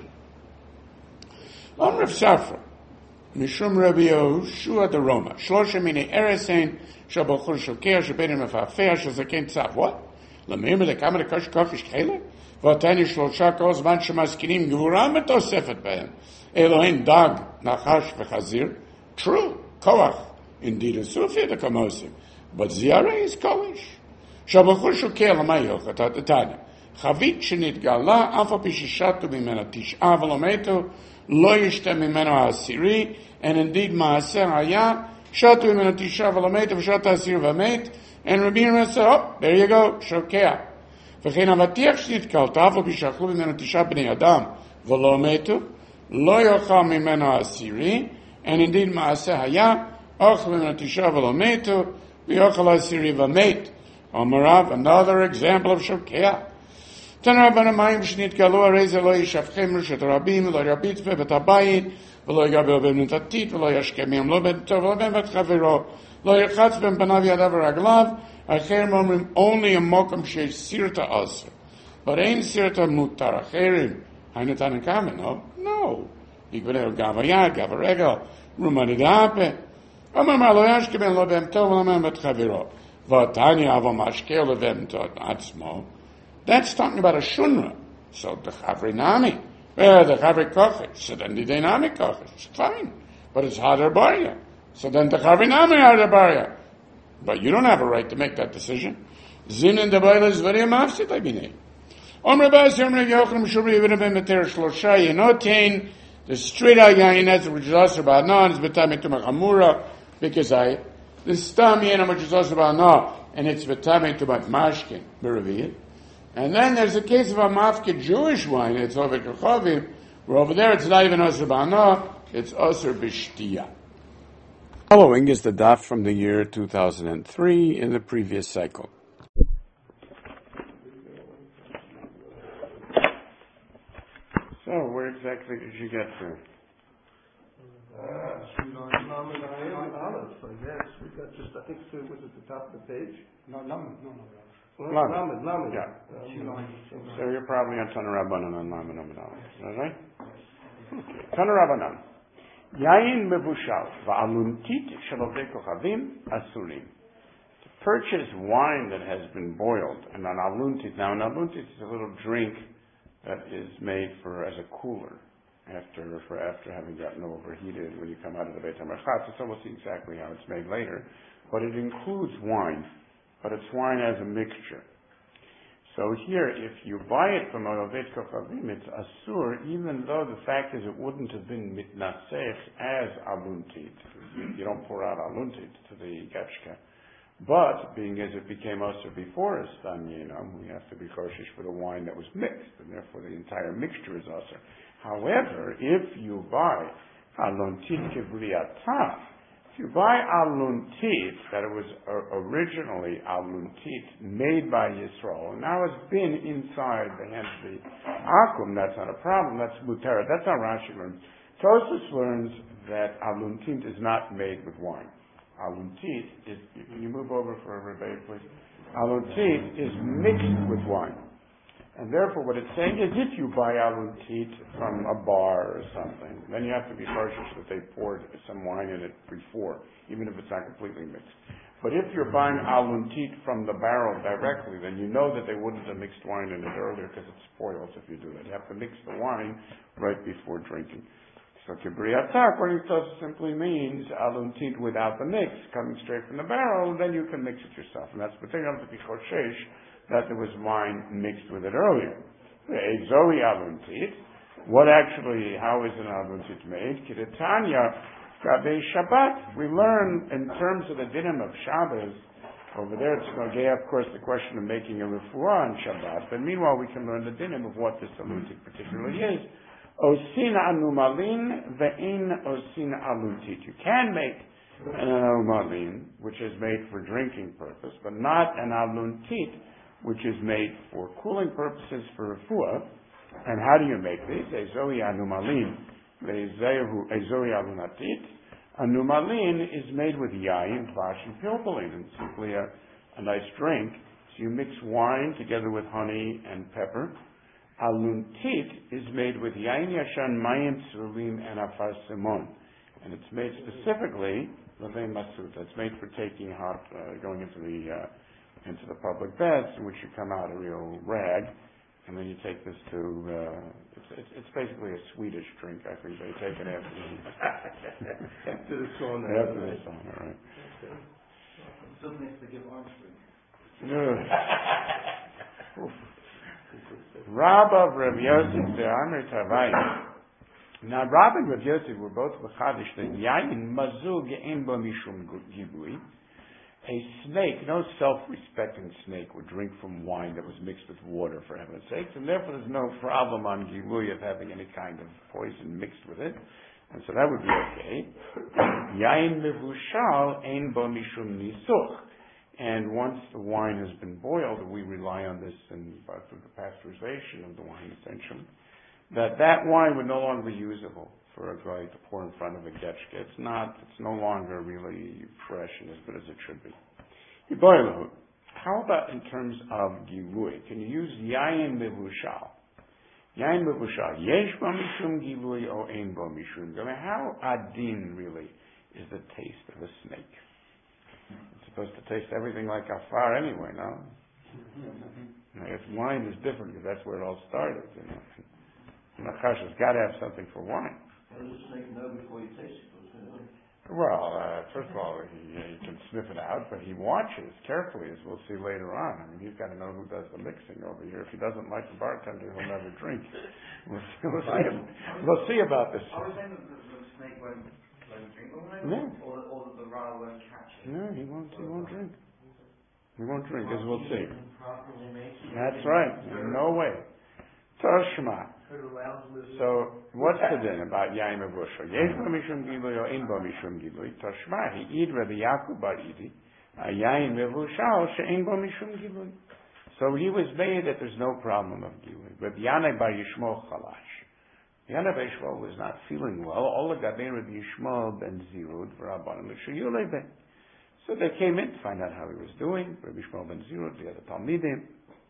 Om Reb Safra Mishum Reb Yehoshua de Roma Shlosha Mine Eresein Shabochur Shokea Shabedim Afafea Shazaken Tzav. What? Lamir Melekam Lekash Kofish Kele V'atani Shlosha Koz Van Shemaskinim Gevuram Etosefet Behem Elohim Dag Nachash V'chazir. True. Koach, indeed, a Sufi the Kamosim, but Ziara is Kolish. Shabachur Shukel Amayoch at the Tanya. Chavit Shinit Gala, Alpha Pishishatu Mimena Tish'a Velometo, Lo Yishta Mimena Asiri, and indeed Maaser Haya, Shatu Mimena Tish'a Velometo, Shata Asir Vamet, and Rabbi said, oh, there you go, Shokea. V'chein Avatiach Shinit Kalta, Alpha Pishachlu Mimena Tish'a B'nei Adam, Velometo, Lo Yochal Mimena Asiri, and indeed, Maaseh Haya, Ochel and Tisha Velometu, V'yochel Asiri V'met. Omarav, another example of Shokea. Tanah Banamayim Shnit Galu Areze Lo Yishafchem Rishat Rabim, Lo Yabitzve Betabayin, V'lo Yagabel Ben Tatit, V'lo Yashkemim Lo Ben Tov, Lo Ben Bet Chavero, Lo Yachatz Ben Banav Yadav Raglav, Acher Momrim only a Mokum Sheish Sirta Aser. But ain't Sirta Mutar Acherim. Hainatan Kamen, no? No. Igvenel Gavaya, Gavaregel, Rumanidape. Amar Maloyashke ben Lobem Tov, Lomem Bet Chaviro. Vatanya Avamashke Levem Tov, Atzmo. That's talking about a Shunra. So the Chavri Nami. Well, the Chavri Kochit. So then the dynamic Kochit. It's fine. But it's Hadar Barya. So then the Chavri Nami Hadar Barya. But you don't have a right to make that decision. Zin in the Baila is very mafsid, I mean. Om Rabbas Yom Rav Yochanan Shuri Yivin Ben Meter Shlosha Yenotain. The straight out yayin, which is also about no, is betame to machamura, because I, the stam yayin, which is also about no, and it's betame to mashkin, beraviyit. And then there's a case of a mafke Jewish wine, it's over kachavim, where over there it's not even also about no, it's also bishtiya. Following is the daf from the year two thousand three in the previous cycle. So, where exactly did you get to? Uh, I guess we got just, I think, it was at the top of the page. No, Lamed, no, no, Well, Lamed. Lamed, Lamed. Yeah. Um, So you're probably on Tana Rabbanan and Lamed Lamed Aleph. Is that right? Okay. Tana Rabbanan. Yayin mevushal va'aluntit shalovei kochavim asurim. To purchase wine that has been boiled, and an aluntit. Now, an aluntit is a little drink that is made for as a cooler after for after having gotten overheated when you come out of the Beit HaMerchatz. So we'll see exactly how it's made later. But it includes wine, but it's wine as a mixture. So here, if you buy it from Ovet Kochavim, it's asur, even though the fact is it wouldn't have been mitnasech as aluntit. You, you don't pour out aluntit to the gachka. But, being as it became usher before us, Stanyenam, we have to be cautious for the wine that was mixed, and therefore the entire mixture is usher. However, if you buy aluntit kivliatah, if you buy aluntit, that it was originally aluntit made by Yisrael, and now it's been inside the hands of the akum, that's not a problem, that's mutera. That's how Rashi learns. Tosfos learns that aluntit is not made with wine. Aluntit is, can you move over for a rebate, please? Aluntit is mixed with wine. And therefore what it's saying is if you buy aluntit from a bar or something, then you have to be cautious that they poured some wine in it before, even if it's not completely mixed. But if you're buying aluntit from the barrel directly, then you know that they wouldn't have mixed wine in it earlier because it spoils if you do that. You have to mix the wine right before drinking. So kibriyatzah, according to Tosfos, simply means aluntit without the mix, coming straight from the barrel, and then you can mix it yourself. And that's particularly to be choshesh that there was wine mixed with it earlier. A zoe aluntit. What actually, how is an aluntit made? Kiritanya, Gabe Shabbat. We learn in terms of the dinim of Shabbos, over there it's going to get, of course, the question of making a refuah on Shabbat, but meanwhile we can learn the dinim of what this aluntit particularly is. Osin anumalin ve'in osin aluntit. You can make an anumalin, which is made for drinking purpose, but not an aluntit, which is made for cooling purposes for refuah. And how do you make these? Ezoi anumalin, ezoi alunatit. Anumalin is made with yayin, dvash, and pilpulin, and simply a, a nice drink. So you mix wine together with honey and pepper. Aluntit is made with yayin yashan, mayim tzulim, and afar simon, and it's made specifically levei masut. It's made for taking hot, uh, going into the uh, into the public baths, in which you come out a real rag, and then you take this to. Uh, it's, it's it's basically a Swedish drink. I think they take it after the After the sauna. after the sauna, right? Still needs to give orange fruit. No. Rabba Rav Yosef Amir Tavai. Now, Rabba and Rav Yosef were both mechadish that yayin mazug ein bo mishum gibui. A snake, no self-respecting snake, would drink from wine that was mixed with water, for heaven's sakes, and therefore there's no problem on gibui of having any kind of poison mixed with it, and so that would be okay. Yayin mevushal ein bo mishum nisuch. And once the wine has been boiled, we rely on this in through the pasteurization of the wine, essentially, that that wine would no longer be usable for a guy to pour in front of a getchke. It's not, it's no longer really fresh and as good as it should be. How about in terms of gilui? Can you use yayin mevushal? Yayin mevushal. Yesh bo mishum gilui or ein bo mishum gilui. How adin really is the taste of a snake? It's supposed to taste everything like afar anyway, no? Mm-hmm. I guess wine is different because that's where it all started. You know, Nachash has got to have something for wine. How does the snake know before you taste it? Well, uh, first of all, he, uh, he can sniff it out, but he watches carefully, as we'll see later on. I mean, he's got to know who does the mixing over here. If he doesn't like the bartender, he'll never drink. We'll see, we'll see, we'll see about this. I was saying that the, the snake won't, won't drink, or, No. or, or that the Ra won't catch it. No, he won't. He won't drink. He won't drink, as we'll see. Properly making That's right. No way. Toshma. So, what's the din about yaim mevushal? Yesh bo mishum gilui or ein bo mishum gilui? Toshma. He eat Rabbi Yaakov bar Idi. A yaim mevushal she'ein bo mishum gilui. So he was made that there's no problem of gilui. Rabbi Yanai bar Yishmael chalash. Yanai bar Yishmael was not feeling well. All of Rabbi Yishmael ben Zirud v'Rabbanim l'shuyulei ben. So they came in to find out how he was doing. Rabbi Yishmael ben Zirud, the other Talmidim.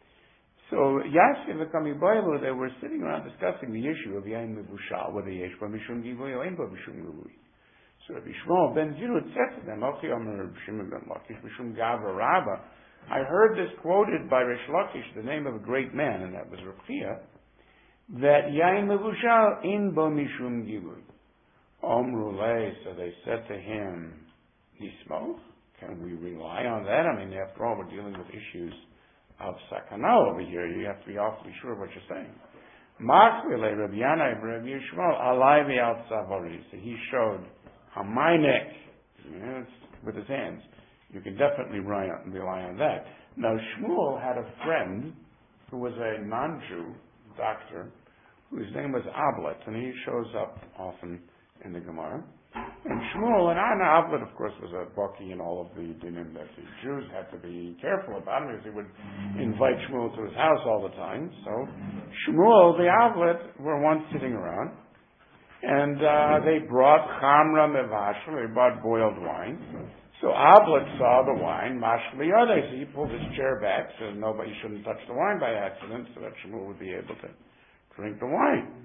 So Yaskin and Kamibaylu, they were sitting around discussing the issue of Yain Mevushal, whether Yesh Ba Mishum Gilui or Ein Ba Mishum Gilui. So Rabbi Yishmael ben Zirud said to them, Ochi Omer Rabbi Shimon ben Lakish Mishum Gavra Rabba. I heard this quoted by Rish Lakish, the name of a great man, and that was Rav Chia, that Yain Mevushal Ein Ba Mishum Gilui. Omru Lei, so they said to him, Nismo, can we rely on that? I mean, after all, we're dealing with issues of sakana over here. You have to be awfully sure of what you're saying. Machvile Rabbi Yanai Rabbi Yishmael alai al tzavari. So he showed on my neck, you know, with his hands. You can definitely rely on, rely on that. Now Shmuel had a friend who was a non-Jew doctor whose name was Ablet, and he shows up often in the Gemara. And Shmuel, and Anna Avlet, of course, was a baki in all of the dinim that the Jews had to be careful about, because he would invite Shmuel to his house all the time. So Shmuel, the Avlet, were once sitting around, and uh, they brought chamra mevashel, they brought boiled wine. So Avlet saw the wine, mashli yodei, so he pulled his chair back, so nobody shouldn't touch the wine by accident, so that Shmuel would be able to drink the wine.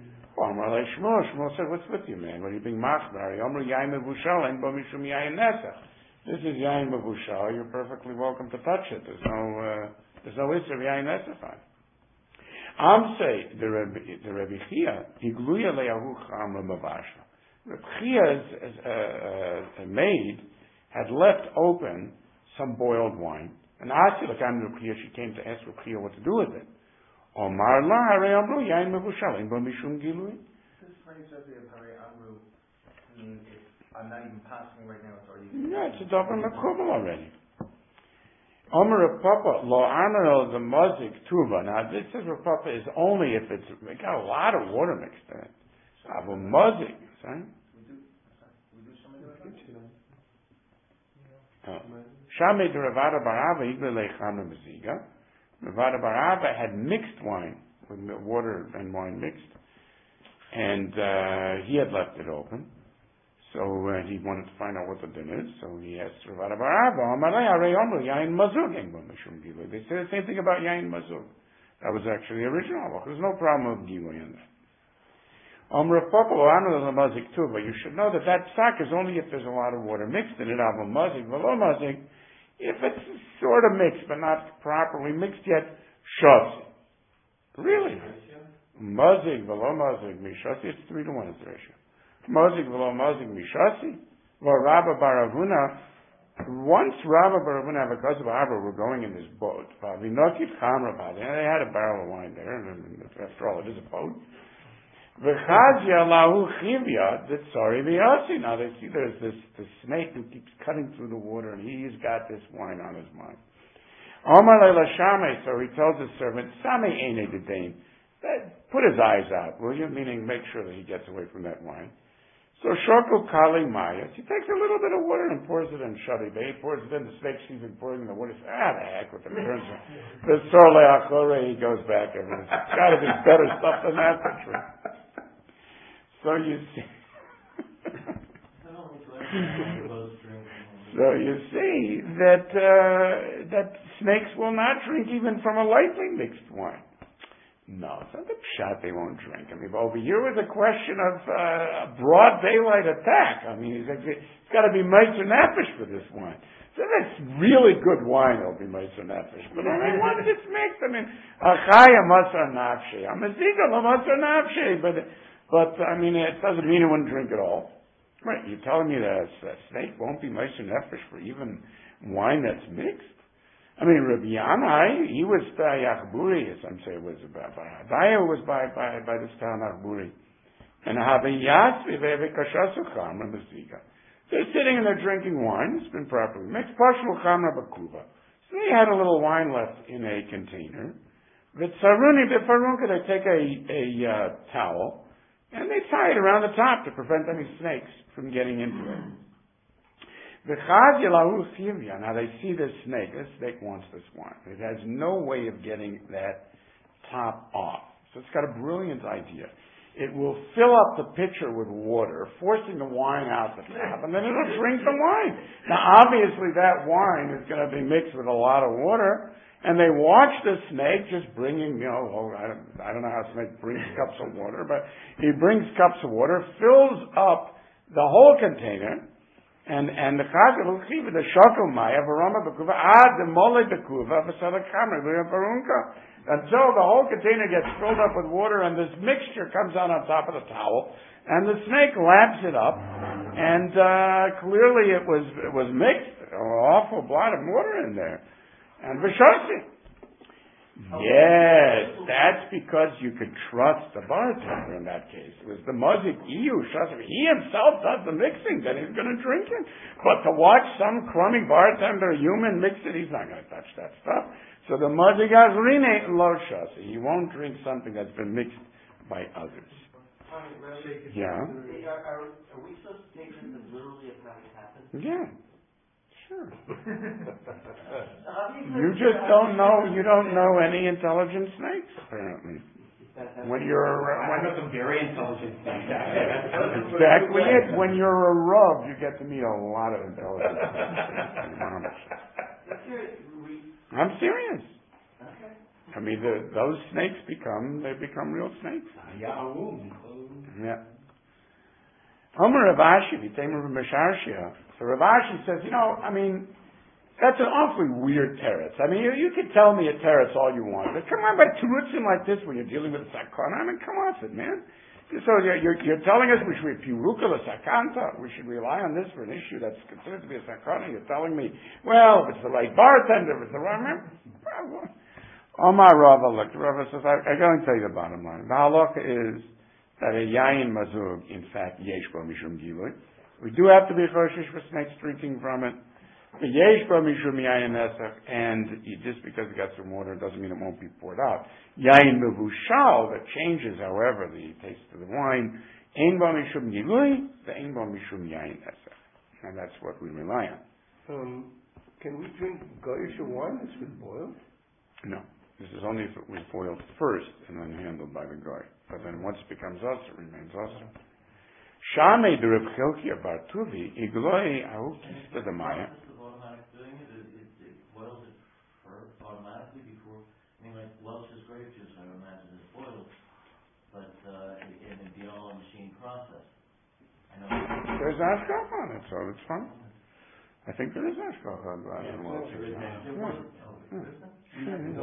Shmuel, Shmuel said, what's with you, man? What are you being machbar? This is yain mevushal. You're perfectly welcome to touch it. There's no uh, there's no issue of yain necessary. Am say the Rebbe the Rebbe Chia igluya leyahu chamra mavashla. Rebbe Chia's uh, uh, maid had left open some boiled wine, and Asi l'kam Rebbe Chia, she came to ask Rebbe Chia what to do with it. Omar la harei amru yain mevushal in bo mishum gilui. This phrase of the harei amru means I'm not even passing right now. It's already. Yeah, it's a double makubal already. Omer of Papa, lo amaro the mazik tuva. Now this is Rav Papa is only if it's it got a lot of water mixed in it. Avu mazik, right? We do. We do something like that. Shamei de Ravada Barava igle lechamra meziga. Ravada Barava had mixed wine with water and wine mixed, and uh, he had left it open. So uh, he wanted to find out what the din is. So he asked Ravada Barava, they say the same thing about yain mazug. That was actually the original. There's no problem with gilu in that. But you should know that that sak is only if there's a lot of water mixed in it. If it's sort of mixed but not properly mixed yet, shavsi. Really? Mazig, velo mazig, mishasi. It's three to one is the ratio. Mozik v'lo mozik mishasi, v'lo Rabba Baravuna. Once Rabba Baravuna and because of Abba were going in this boat, v'vinokit chamra b'ad, and they had a barrel of wine there, and after all, it is a boat. V'chazia lahu chivya, that sorry v'yasi. Now they see there's this, this snake who keeps cutting through the water, and he's got this wine on his mind. Omar leila shame, so he tells his servant, Same ene dedain, put his eyes out, will you? Meaning, make sure that he gets away from that wine. So Shoku Kali Mayas, he takes a little bit of water and pours it in Shadi Bay, pours it in, the snake sees it pouring in the water, he says, ah, the heck with it. Turns the Sorle Achore, he goes back, and there's got to be better stuff than that for sure. So you see, so you see that, uh, that snakes will not drink even from a lightly mixed wine. No, it's not the pshat they won't drink. I mean, over here was a question of uh, a broad daylight attack. I mean, it's, it's got to be meiser nefesh for this wine. So that's really good wine. It'll be meiser nefesh. But I mean, once it's mixed, I mean, achaya masar nafshe, amaziga la masar nafshe. But, but I mean, it doesn't mean it wouldn't drink at all. Right? You're telling me that a snake won't be meiser nefesh for even wine that's mixed? I mean, Rabbi Yanai, he was by Achburi, some say it was by Hadaya was by, by, by this town Achburi. And Haviyas, Vivekashasu Chamra Maziga. They're sitting and they're drinking wine, it's been properly mixed. Pashlu Chamra Bakuva. So they had a little wine left in a container. Vitsaruni Bifarunka, they take a, a uh, towel and they tie it around the top to prevent any snakes from getting into it. Now they see this snake. This snake wants this wine. It has no way of getting that top off. So it's got a brilliant idea. It will fill up the pitcher with water, forcing the wine out the top, and then it'll drink the wine. Now obviously that wine is going to be mixed with a lot of water, and they watch the snake just bringing, you know, oh, I, don't, I don't know how a snake brings cups of water, but he brings cups of water, fills up the whole container, And and the chazal will keep the shokel maya varoma bekuva ad the mole bekuva v'sada kamer v'yavurunka until the whole container gets filled up with water and this mixture comes out on top of the towel and the snake laps it up and uh, clearly it was it was mixed, an awful lot of water in there and v'shosi. Yes, that's because you could trust the bartender in that case. It was the mazik iyu shasv. He himself does the mixing, then he's going to drink it. But to watch some crummy bartender, human, mix it, he's not going to touch that stuff. So the mazik azrine lo shasi. He won't drink something that's been mixed by others. Yeah. Are, are, are we supposed to take this as literally as how it happened? Yeah. Sure. Obviously, You just don't know. You don't know any intelligent snakes, apparently. When you're I when know some very intelligent snakes. exactly it. When you're a rub, you get to meet a lot of intelligent snakes. I'm serious. Okay. I mean, the, those snakes become they become real snakes. Yeah. Omer Rav Ashi, V'temer Misharshia. So Rav Ashi says, you know, I mean, that's an awfully weird teretz. I mean, you, you could tell me a teretz all you want, but come on, but terutzim like this when you're dealing with a sakana, I mean, come on, it, man. So you're, you're, you're telling us we should be piruka la sakanta, we should rely on this for an issue that's considered to be a sakana. You're telling me, well, if it's the right bartender, if it's the wrong man. Omar Rava, look, Rava says, I, I gotta tell you the bottom line. The halacha is that a yayin mazug, in fact, yesh bo mishum gilui. We do have to be choshish for snakes drinking from it. But yesh bo mishum yayin nesach, and just because it got some water doesn't mean it won't be poured out. Yayin mevushal, that changes, however, the taste of the wine. Ein bo mishum gilui, the ein bo mishum yayin nesach. And that's what we rely on. Um, can we drink goyish wine that's been boiled? No. This is only if it was boiled first and then handled by the goy. But then once it becomes us, it remains us. Shamei de Reb Chilkia bar Tuvi, igloi ahu kista de maya. Of automatic doing it, it, it, it boils it first automatically before. I mean, like Welch's grape juice, I would imagine is boiled, but uh, it, it'd be all a machine process. I know. There's ashkoch on it, so it's fine. I think there is ashkoch on Yeah, Welch's. yeah. Mm-hmm.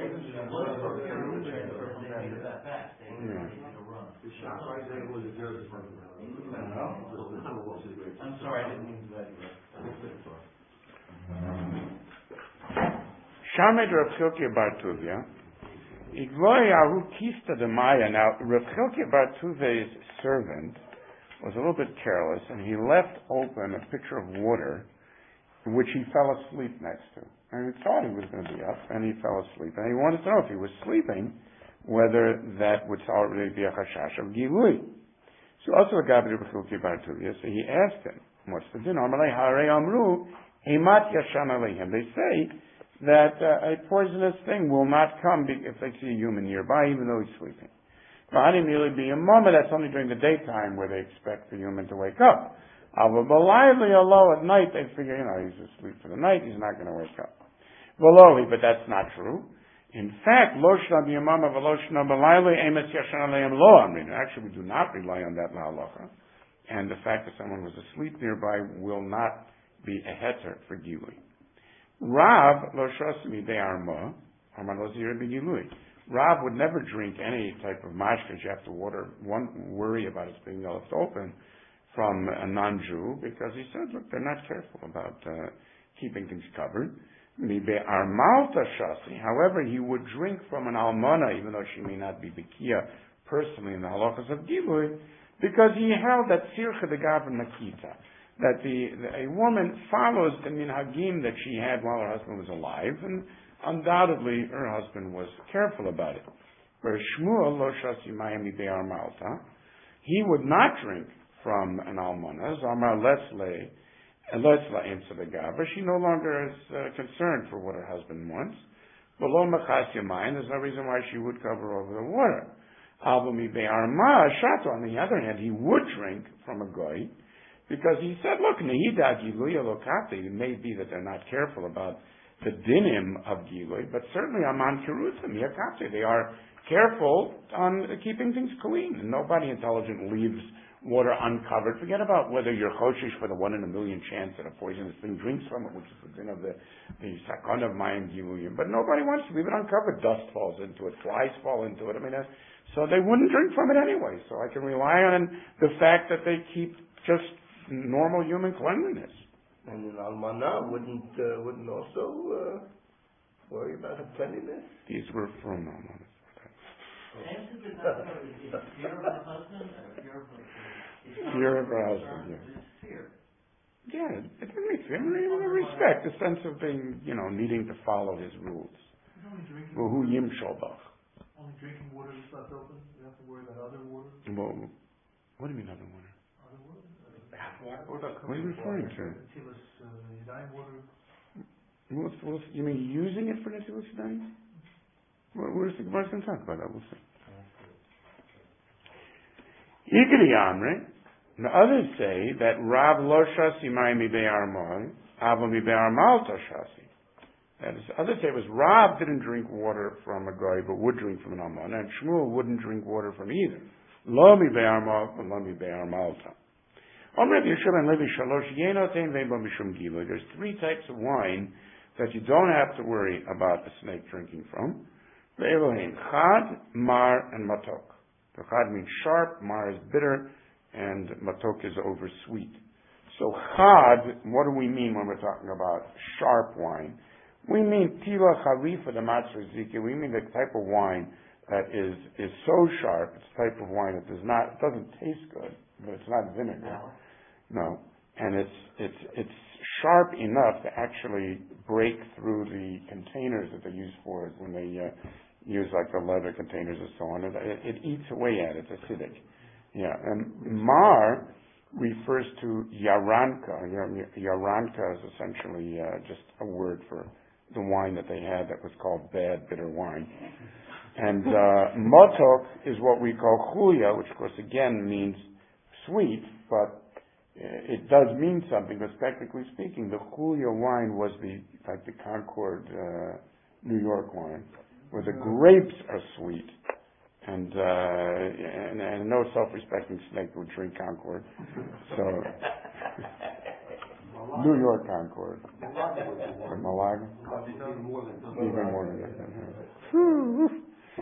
I'm sorry, I didn't mean to that. Shamed Rav Chilkia bar Tuvia. Igloi ahu kista de maya. Now, Rav Chilkia bar Tuvia's servant was a little bit careless, and he left open a pitcher of water, which he fell asleep next to. And he thought he was going to be up, and he fell asleep. And he wanted to know if he was sleeping, whether that would already be a chashash of gilui. So also a gabi b'chilki bar Tuvia, so he asked him, what's the din? Amalei harei amru, emat yashan aleihim. They say that uh, a poisonous thing will not come if they see a human nearby, even though he's sleeping. V'ani merely be a moment, that's only during the daytime where they expect the human to wake up. Although at night they figure, you know, he's asleep for the night, he's not going to wake up. V'lohi, but that's not true. In fact, lo shna b'yamama v'lo shna b'layli emes yashan aleim lo amrin. Actually, we do not rely on that la'alacha. And the fact that someone was asleep nearby will not be a heter for gilui. Rav lo shasmi de'arma, amar lo zira b'gilui. Rav would never drink any type of mashka. You have to water, one worry about it being left open from a non-Jew, because he said, look, they're not careful about uh, keeping things covered. However, he would drink from an almana, even though she may not be bekia personally in the halachas of gilui, because he held that sircha de gavra makita, that the, the a woman follows the minhagim that she had while her husband was alive, and undoubtedly her husband was careful about it. Where Shmuel lo shasi mayim mibe'ar malta, he would not drink from an almana, zamar lesle. She no longer is uh, concerned for what her husband wants. Below machas yamayim, there's no reason why she would cover over the water. Alvumi be'arma shato. On the other hand, he would drink from a goy, because he said, look, nehida giluya lokate. It may be that they're not careful about the dinim of gilui, but certainly aman kirusim yakate. They are careful on keeping things clean, and nobody intelligent leaves water uncovered. Forget about whether you're choshish for the one in a million chance that a poisonous thing drinks from it, which is the din of the, the sakon of mayim giluyim. But nobody wants to leave it uncovered. Dust falls into it, flies fall into it. I mean, uh, so they wouldn't drink from it anyway. So I can rely on the fact that they keep just normal human cleanliness. And an almana wouldn't uh, wouldn't also uh, worry about her cleanliness. These were from almanas. Answer to that, is fear of the husband or fear of the Fear of her husband, yeah. Fear. Yeah, it didn't make fear. I mean, respect, the sense of being, you know, needing to follow his rules. Well, who yim sholbach? Only drinking water is left open. You have to worry about other water. Well, what do you mean other water? Other water? What are you referring to? Netilas Yadayim water. What's, what's, you mean using it for Netilas Yadayim? Where's the Gemara going to talk about that? We'll see. Igri Amre. The others say that Rav lo shasi mayim mibe'ar moy, ava mibe'ar malta shasi. That is, others say it was Rav didn't drink water from a goy, but would drink from an almana, and Shmuel wouldn't drink water from either. Lo mibe'ar moy, lo mibe'ar malta. There's three types of wine that you don't have to worry about a snake drinking from. Chad, Mar, and Matok. The Chad means sharp, Mar is bitter, and Matok is over sweet. So Chad, what do we mean when we're talking about sharp wine? We mean Tila Charifa, the Matzah Zika. We mean the type of wine that is, is so sharp, it's the type of wine that does not, it doesn't taste good, but it's not vinegar. No. And it's, it's, it's sharp enough to actually break through the containers that they use for it when they uh, use like the leather containers and so on. It, it, it eats away at it. It's acidic. Yeah. And Mar refers to Yaranka. Yaranka is essentially uh, just a word for the wine that they had that was called bad, bitter wine. And uh, Motok is what we call Chuya, which of course again means sweet, but it does mean something, because technically speaking, the Chuya wine was the, like the Concord, uh, New York wine, where the grapes are sweet. And, uh, and, and no self-respecting snake would drink Concord. So, New York Concord. Or Malaga? Even more than that.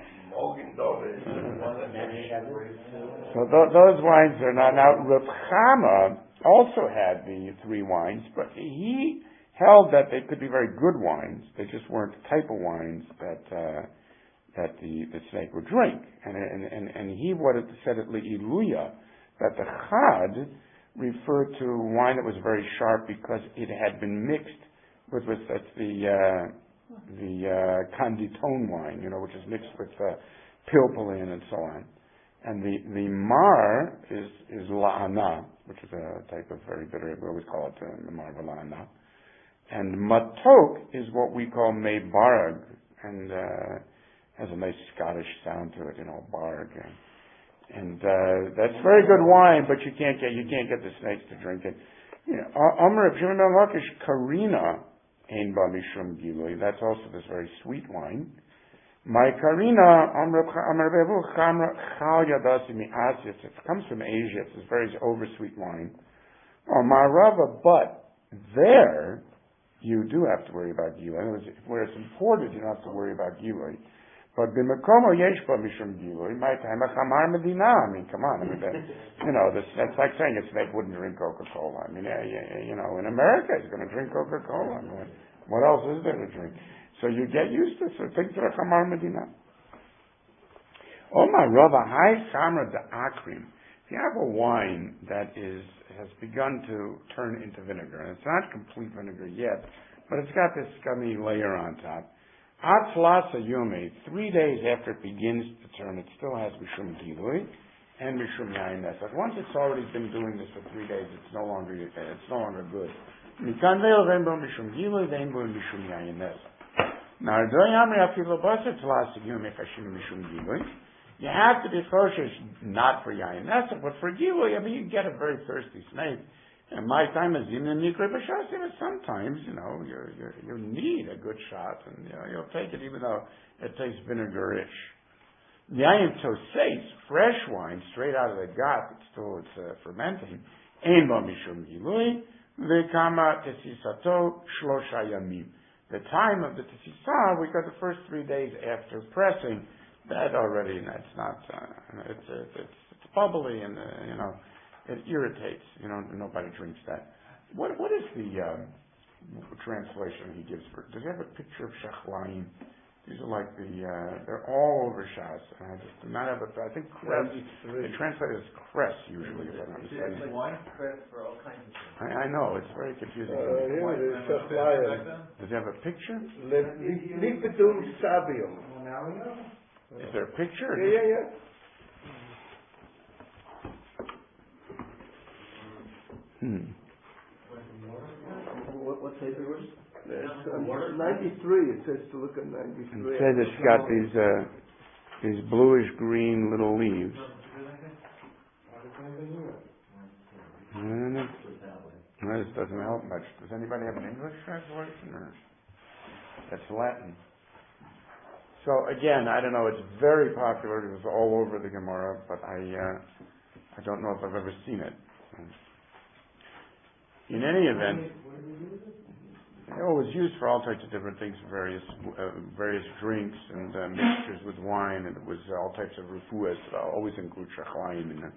So th- those wines are not. Now, Reb Chama also had the three wines, but he held that they could be very good wines. They just weren't the type of wines that uh, that the, the snake would drink. And and and, and he wanted to said it Le'iluya, that the Chad referred to wine that was very sharp because it had been mixed with, with that's the uh, the uh, Canditon wine, you know, which is mixed with uh, Pilpulin and so on. And the, the Mar is, is La'ana, which is a type of very bitter, we always call it uh, the Mar La'ana. And Matok is what we call Meibarag, and uh, has a nice Scottish sound to it, you know, Barg. And, and uh, that's very good wine, but you can't get, you can't get the snakes to drink it. You know, Amr Ibn Lakish Karina, Ein Ba Mishum Gilui. That's also this very sweet wine. My Karina, Amr Bevu Chamra Chal Yadasi Mi Asia. It comes from Asia. It's this very oversweet wine. Oh, Marava, but there you do have to worry about Gilui. In other words, where it's imported, you don't have to worry about Gilui. But B'Makomo Yesh Ba Mishum Gilui. My time a Chamar Medina. I mean, come on. I mean, that, you know, this, that's like saying a snake wouldn't drink Coca-Cola. I mean, uh, you, you know, in America, he's going to drink Coca-Cola. I mean, what else is there to drink? So you get used to it. So things are Chamar Medina. Oh my Rava, Hai Chamra de Akrim. If you have a wine that is has begun to turn into vinegar, and it's not complete vinegar yet, but it's got this scummy layer on top. Atzlasa Yumi, three days after it begins to turn, it still has Mishum Gilui and Mishum Yain Nesach. Once it's already been doing this for three days, it's no longer it's no longer good. Mikan Veil Rainbow Mishum Gilui, Rainbow Mishum Yain Nesach. Now, you have to be cautious, not for Yain Nesach, but for Gilui. I mean, you get a very thirsty snake. And my time is in the Nikra B'Shasim, and sometimes, you know, you you you need a good shot, and you know, you'll take it even though it tastes vinegarish. Yain Toseis, fresh wine, straight out of the gut, it's still it's uh, fermenting. Ein Ba Mishum Gilui, V'Kama Tesisato Shlosha Yamim. The time of the Tesisah, we got the first three days after pressing. That already, that's not, uh, it's, it's it's it's bubbly and uh, you know. It irritates, you know, nobody drinks that. What What is the um, translation he gives for, does he have a picture of Shachlayim? These are like the, uh, they're all over Shas. And I just do not have a, I think Kress, they translate it as Kress usually, if I'm not mistaken. It's like wine Kress for all kinds of things. I, I know, it's very confusing. Uh, here it is, Shachlayim. Does he have a picture? Lipitum Sabium. Is there a picture? Yeah, yeah, yeah. Hmm. What, what paper was it? Um, ninety-three. It says to look at ninety-three. It says it's got these uh, these bluish green little leaves. Mm, this doesn't help much. Does anybody have an English translation, or that's Latin? So again, I don't know. It's very popular. It was all over the Gemara, but I uh, I don't know if I've ever seen it. In any event, it was used for all types of different things, various uh, various drinks and uh, mixtures with wine, and it was all types of refuahs that always include shachlayim in it.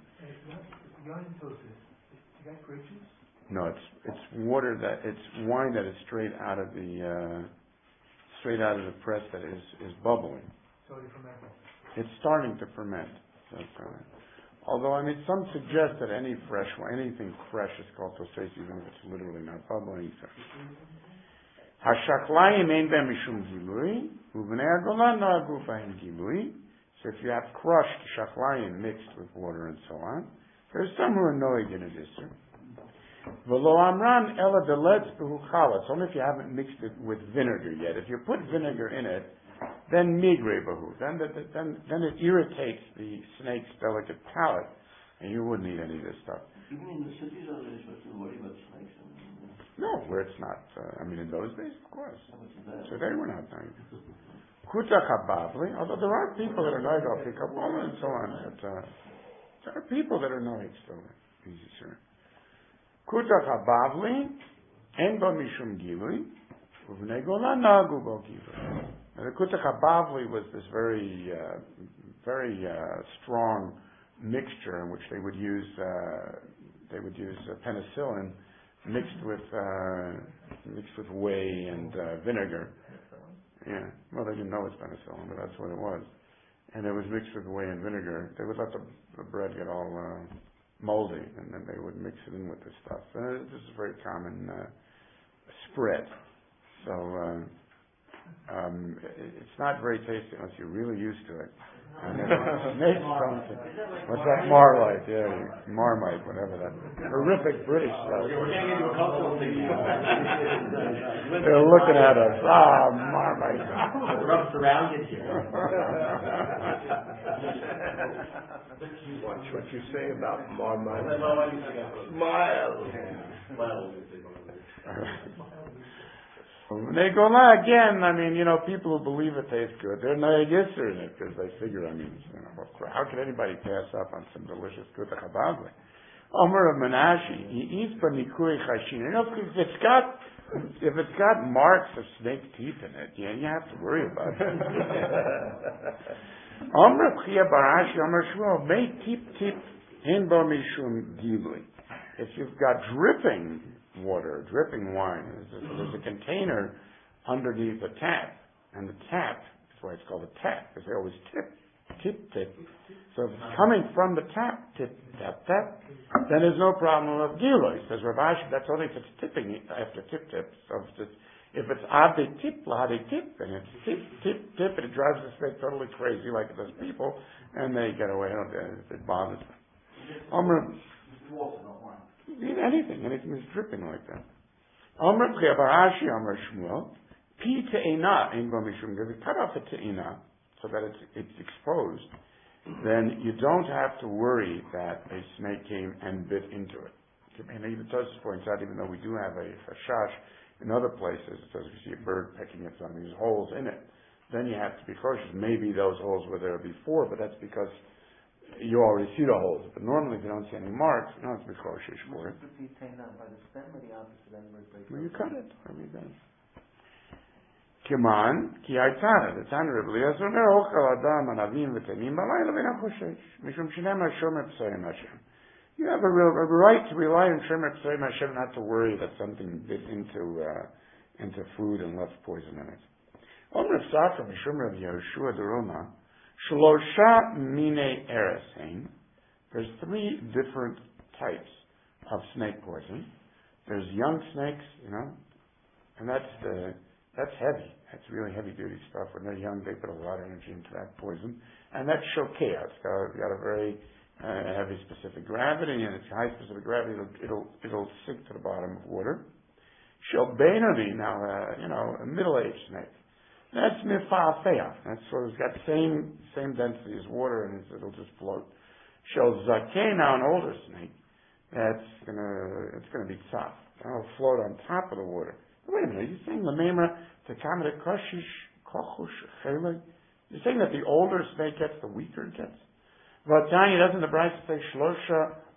No, it's it's water that it's wine that is straight out of the uh, straight out of the press that is, is bubbling. It's starting to ferment. So, uh, although I mean, some suggest that any fresh wine, anything fresh is called tosais, even if it's literally not bubbling. So. Hashaklayim ein b'hem mishum gilui, u'bnei hagolan nohagu b'hem gilui. So if you have crushed shaklayim mixed with water and so on, there's some who are noig in a disser. V'lo amran ela deletz b'hu chalas. Only if you haven't mixed it with vinegar yet. If you put vinegar in it, then migre b'hu. Then, then, then it irritates the snake's delicate palate, and you wouldn't eat any of this stuff. Even in the cities, are they supposed to worry about snakes? No, where it's not. Uh, I mean, in those days, of course. So they were not doing it. Kuta chabavli, although there are people that are noig off the Kabbalah and so on, but uh, there are people that are noig still. Easy, sir. Kuta chabavli, en ba mishum gilui, uvnei golan nagu bo gilui. The kuta chabavli was this very, uh, very uh, strong mixture in which they would use, uh, they would use uh, penicillin mixed with uh, mixed with whey and uh, vinegar. Yeah, well, they didn't know it's penicillin, but that's what it was. And it was mixed with whey and vinegar. They would let the, the bread get all uh, moldy, and then they would mix it in with this stuff. Uh, this is a very common uh, spread. So uh, um, it, it's not very tasty unless you're really used to it. And it makes something. What's that? Marmite, yeah, Marmite, whatever that horrific British stuff. We're getting into a cultural thing. They're looking at us. Ah, Marmite. We're surrounded here. Watch what you say about Marmite. Smile. They go, nah, again, I mean, you know, people who believe it tastes good, they're nayagisser in it, because they figure, I mean, you know, how could anybody pass up on some delicious kuta chabavli? Omer of Menashi, he eats banikui chashin. You know, if it's got, if it's got marks of snake teeth in it, yeah, you have to worry about it. Omer of Chia Barashi, Omer Shmuel, may tip tip in bo mishum gilui. If you've got dripping water, dripping wine. There's a, there's a container underneath the tap, and the tap, that's why it's called a tap, because they always tip, tip, tip. So if it's coming from the tap, tip, tap, tap, then there's no problem of gilui. Says Rav Ashi, that's only if it's tipping after tip, tip. So if it's, if it's ade tip, lade tip, and it's tip, tip, tip, and it drives the snake totally crazy like it does people, and they get away with it, it bothers them. Omer, eat anything, anything that's dripping like that. Omer Chia Barashi, Omer Shmuel, pi te'ina, ein bo mishum gilui. Cut off the te'ina so that it's it's exposed. Then you don't have to worry that a snake came and bit into it. And even Tosfos points out, even though we do have a chashash in other places, it says we see a bird pecking at some of these holes in it. Then you have to be cautious. Maybe those holes were there before, but that's because you already see the holes. But normally, if you don't see any marks, you don't have to be cautious for it. Well, you cut it. What have you done? Kiman, ki ha'itana. The Tana Rebbe Eliezer omer, ochel adam anavim v'tenim b'layla v'eina choshesh. Mishum shinem ha'shomer p'sayim Hashem. You have a real a right to rely on shomer p'sayim Hashem, not to worry that something bit into uh, into food and left poison in it. Omer Safra Mishum Rav Yehoshua Deroma. Shlosha mine eresein. There's three different types of snake poison. There's young snakes, you know, and that's the that's heavy. That's really heavy duty stuff. When they're young, they put a lot of energy into that poison. And that's shokea. It's got, got a very uh, heavy specific gravity, and it's high specific gravity. It'll it'll, it'll sink to the bottom of water. Shelbenoni, now uh, you know, a middle aged snake. That's mifafea. That's sort of got the same same density as water, and it'll just float. Shel zakeh, now an older snake. That's gonna it's gonna be tough. It'll float on top of the water. Wait a minute, are you saying lememra tekameh koshish kochush chele? You're saying that the older snake gets, the weaker it gets? Vatanya, doesn't the Brisa say shlosha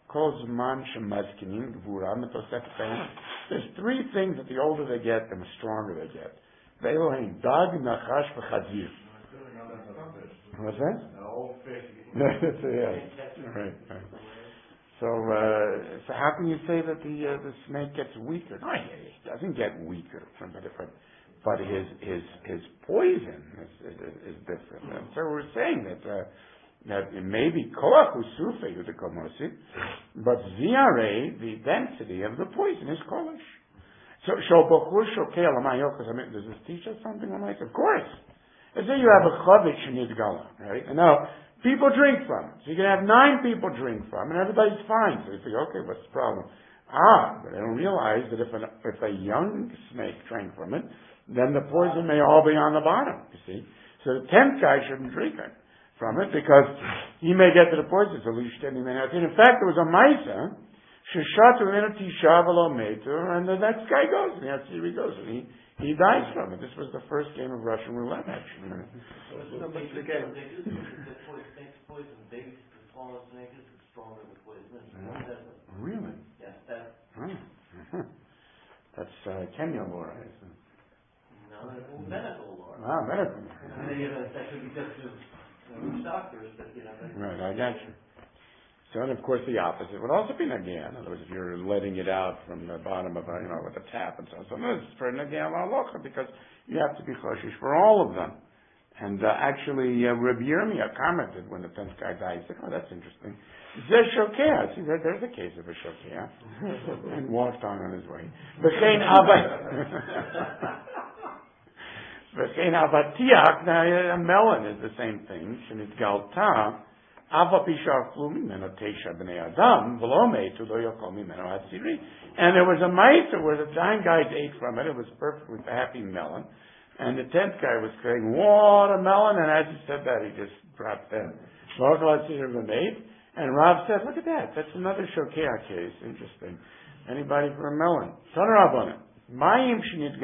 There's three things that the older they get, the stronger they get. Ve'elohein dag nachash v'chazir. What's that? That's yeah. Right, right. So, uh, so how can you say that the uh, the snake gets weaker? No, he doesn't get weaker from the different, but his his his poison is, is, is different. And so we're saying that uh, that it may be koach usufe udekomosi, but ziare, the density of the poison is kolish. So shobochur shokel amayokas. I mean, does this teach us something like? Of course. Let's say you have a chavit shenidgala, right? And now people drink from it. So you can have nine people drink from it, and everybody's fine. So you think, okay, what's the problem? Ah, but they don't realize that if, an, if a young snake drank from it, then the poison may all be on the bottom, you see. So the tenth guy shouldn't drink it from it, because he may get to the poison. So in fact, there was a Maisa, Shishatu Tishavalo Metur, and the next guy goes, and that's here he goes, and he He dies from it. This was the first game of Russian roulette, actually. So the game. The poison, big, the smallest snake is stronger than poison. Really? Yes, that's. Oh. That's uh, Kenya law, right? No, that's medical law. Ah, medical. And they, uh, that could be just to uh, doctors, but you know. They, right, I got you. So, and of course, the opposite would also be nagea. In other words, if you're letting it out from the bottom of a, you know, with a tap and so on. So, no, it's for nagea ma'alocha, because you have to be choshish for all of them. And uh, actually, uh, Rabbi Yirmiyah commented when the tenth guy died. He said, "Oh, that's interesting. Zeh shokea. See, there, there's a case of a shokea," and walked on on his way. V'chein avat. V'chein avatiach. Now, a melon is the same thing. Shenit galta. And there was a mitzvah where the nine guys ate from it. It was perfect with a happy melon. And the tenth guy was saying, what a melon. And as he said that, he just dropped dead. And Rav said, look at that. That's another shokea case. Interesting. Anybody for a melon? As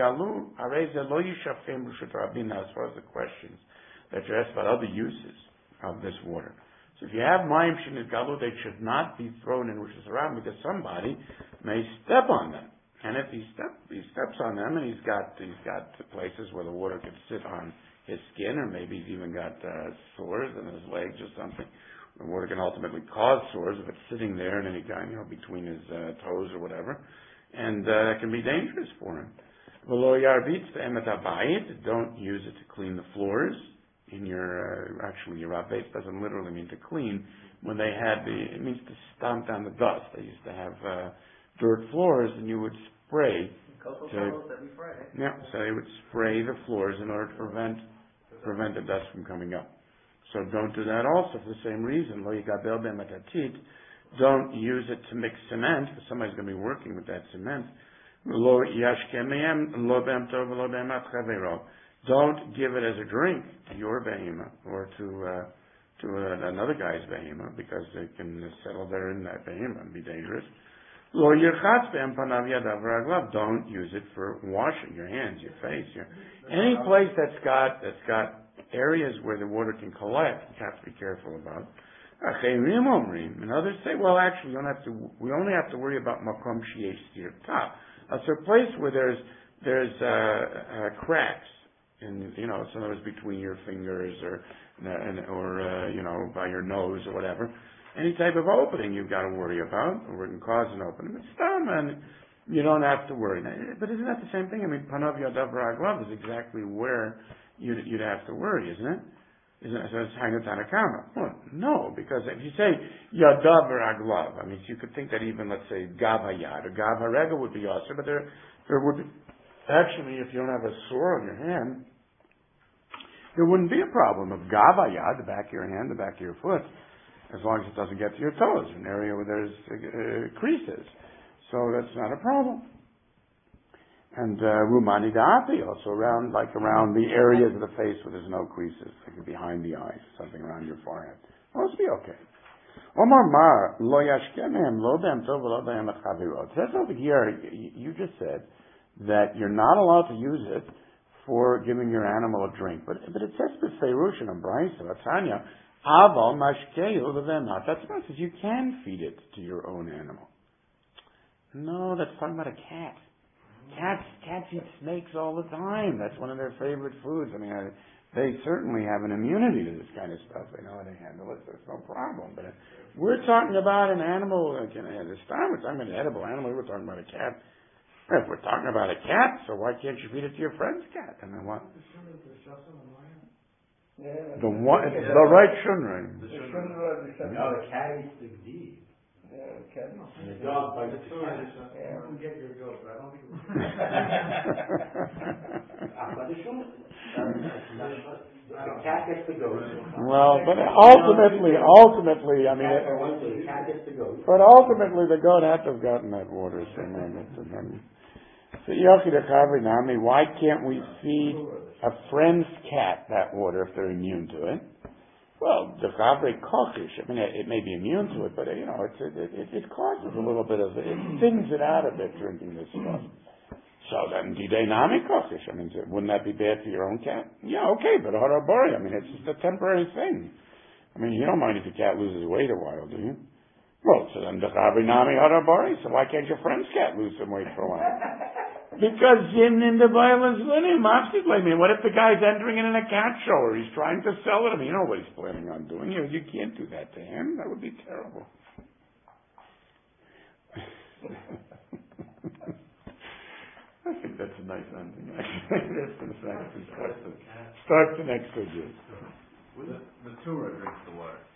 far as the questions that you asked about other uses of this water. So if you have mayim shenidgalu, they should not be thrown in Rosh Hashanah, because somebody may step on them. And if he step he steps on them, and he's got he's got places where the water can sit on his skin, or maybe he's even got uh, sores in his legs or something. The water can ultimately cause sores if it's sitting there and any kind, you know, between his uh, toes or whatever, and uh, it can be dangerous for him. V'lo yarbitz be'emet habayit. Don't use it to clean the floors. In your, uh, actually, your Rav doesn't literally mean to clean. When they had the, it means to stomp down the dust. They used to have uh, dirt floors, and you would spray. Cocoa to, fellows that we fry. Yeah, so they would spray the floors in order to prevent prevent the dust from coming up. So don't do that. Also, for the same reason, lo yigabel be'matatit. Don't use it to mix cement, because somebody's going to be working with that cement. Lo yashkemehem lo be'emtov lo be'emat chavero. Don't give it as a drink to your behemoth or to uh, to uh, another guy's behemoth, because they can settle there in that behemoth and be dangerous. Lo yirchatz be'em panav yadav raglav. Don't use it for washing your hands, your face, your any place that's got that's got areas where the water can collect. You have to be careful about. And others say, well, actually, we don't have to. We only have to worry about makom sheyesh sirta. That's a place where there's there's uh, uh, cracks. In, you know, in other words, between your fingers or, or uh, you know, by your nose or whatever. Any type of opening you've got to worry about, or it can cause an opening. But stam, and you don't have to worry. But isn't that the same thing? I mean, panav yadav raglav is exactly where you'd, you'd have to worry, isn't it? Isn't it? So it's Hainu Tanakama. Well, no, because if you say yadav raglav, I mean, you could think that even, let's say, gav hayad or gav harega would be also, but there, there would be, actually, if you don't have a sore on your hand, there wouldn't be a problem of gavayad, the back of your hand, the back of your foot, as long as it doesn't get to your toes, an area where there's uh, creases. So that's not a problem. And rumani uh, da'ati, also around, like around the areas of the face where there's no creases, like behind the eyes, something around your forehead. Those be okay. Omar mar lo yashkenem lo be'em tov lo be'em chavirot. That's over here. You just said that you're not allowed to use it for giving your animal a drink. But but it says b'feirush in a brayso, Tanya, Aval mashkeu levemat. That's not because you can feed it to your own animal. No, that's talking about a cat. Cats, cats eat snakes all the time. That's one of their favorite foods. I mean, I, they certainly have an immunity to this kind of stuff. They know how to handle it. There's no problem. But uh, we're talking about an animal. Like, uh, this time we're talking about an edible animal. We're talking about a cat. If we're talking about a cat, so why can't you feed it to your friend's cat? And then what? Yeah. The one, it's the right shunrin. The shunra, the shunra. No, the cat eats the deed. Yeah, the cat. And the dog bites the cat. Yeah. I can get your goat, but I don't think it was. Ah, but the shunra- the cat gets the goat. Well, but ultimately, ultimately, I mean, it, The cat gets the goat. but ultimately the goat had to have gotten that water. So, so Yochi the Kavri Nami, why can't we feed a friend's cat that water if they're immune to it? Well, the Kavri kokish, I mean, it, it may be immune to it, but you know, it's, it, it, it causes a little bit of, it thins it out a bit drinking this stuff. So then, Didei Nami kokish, I mean, wouldn't that be bad for your own cat? Yeah, okay, but Harabori, I mean, it's just a temporary thing. I mean, you don't mind if your cat loses weight a while, do you? Well, so then the Kavri Nami Harabori, so why can't your friend's cat lose some weight for a while? Because in, in the violence, I mean, what if the guy's entering it in a cat show or he's trying to sell it? I mean, you know what he's planning on doing. You, you can't do that to him. That would be terrible. I think that's a nice ending. That's the next start the next subject. The Matura drinks the water.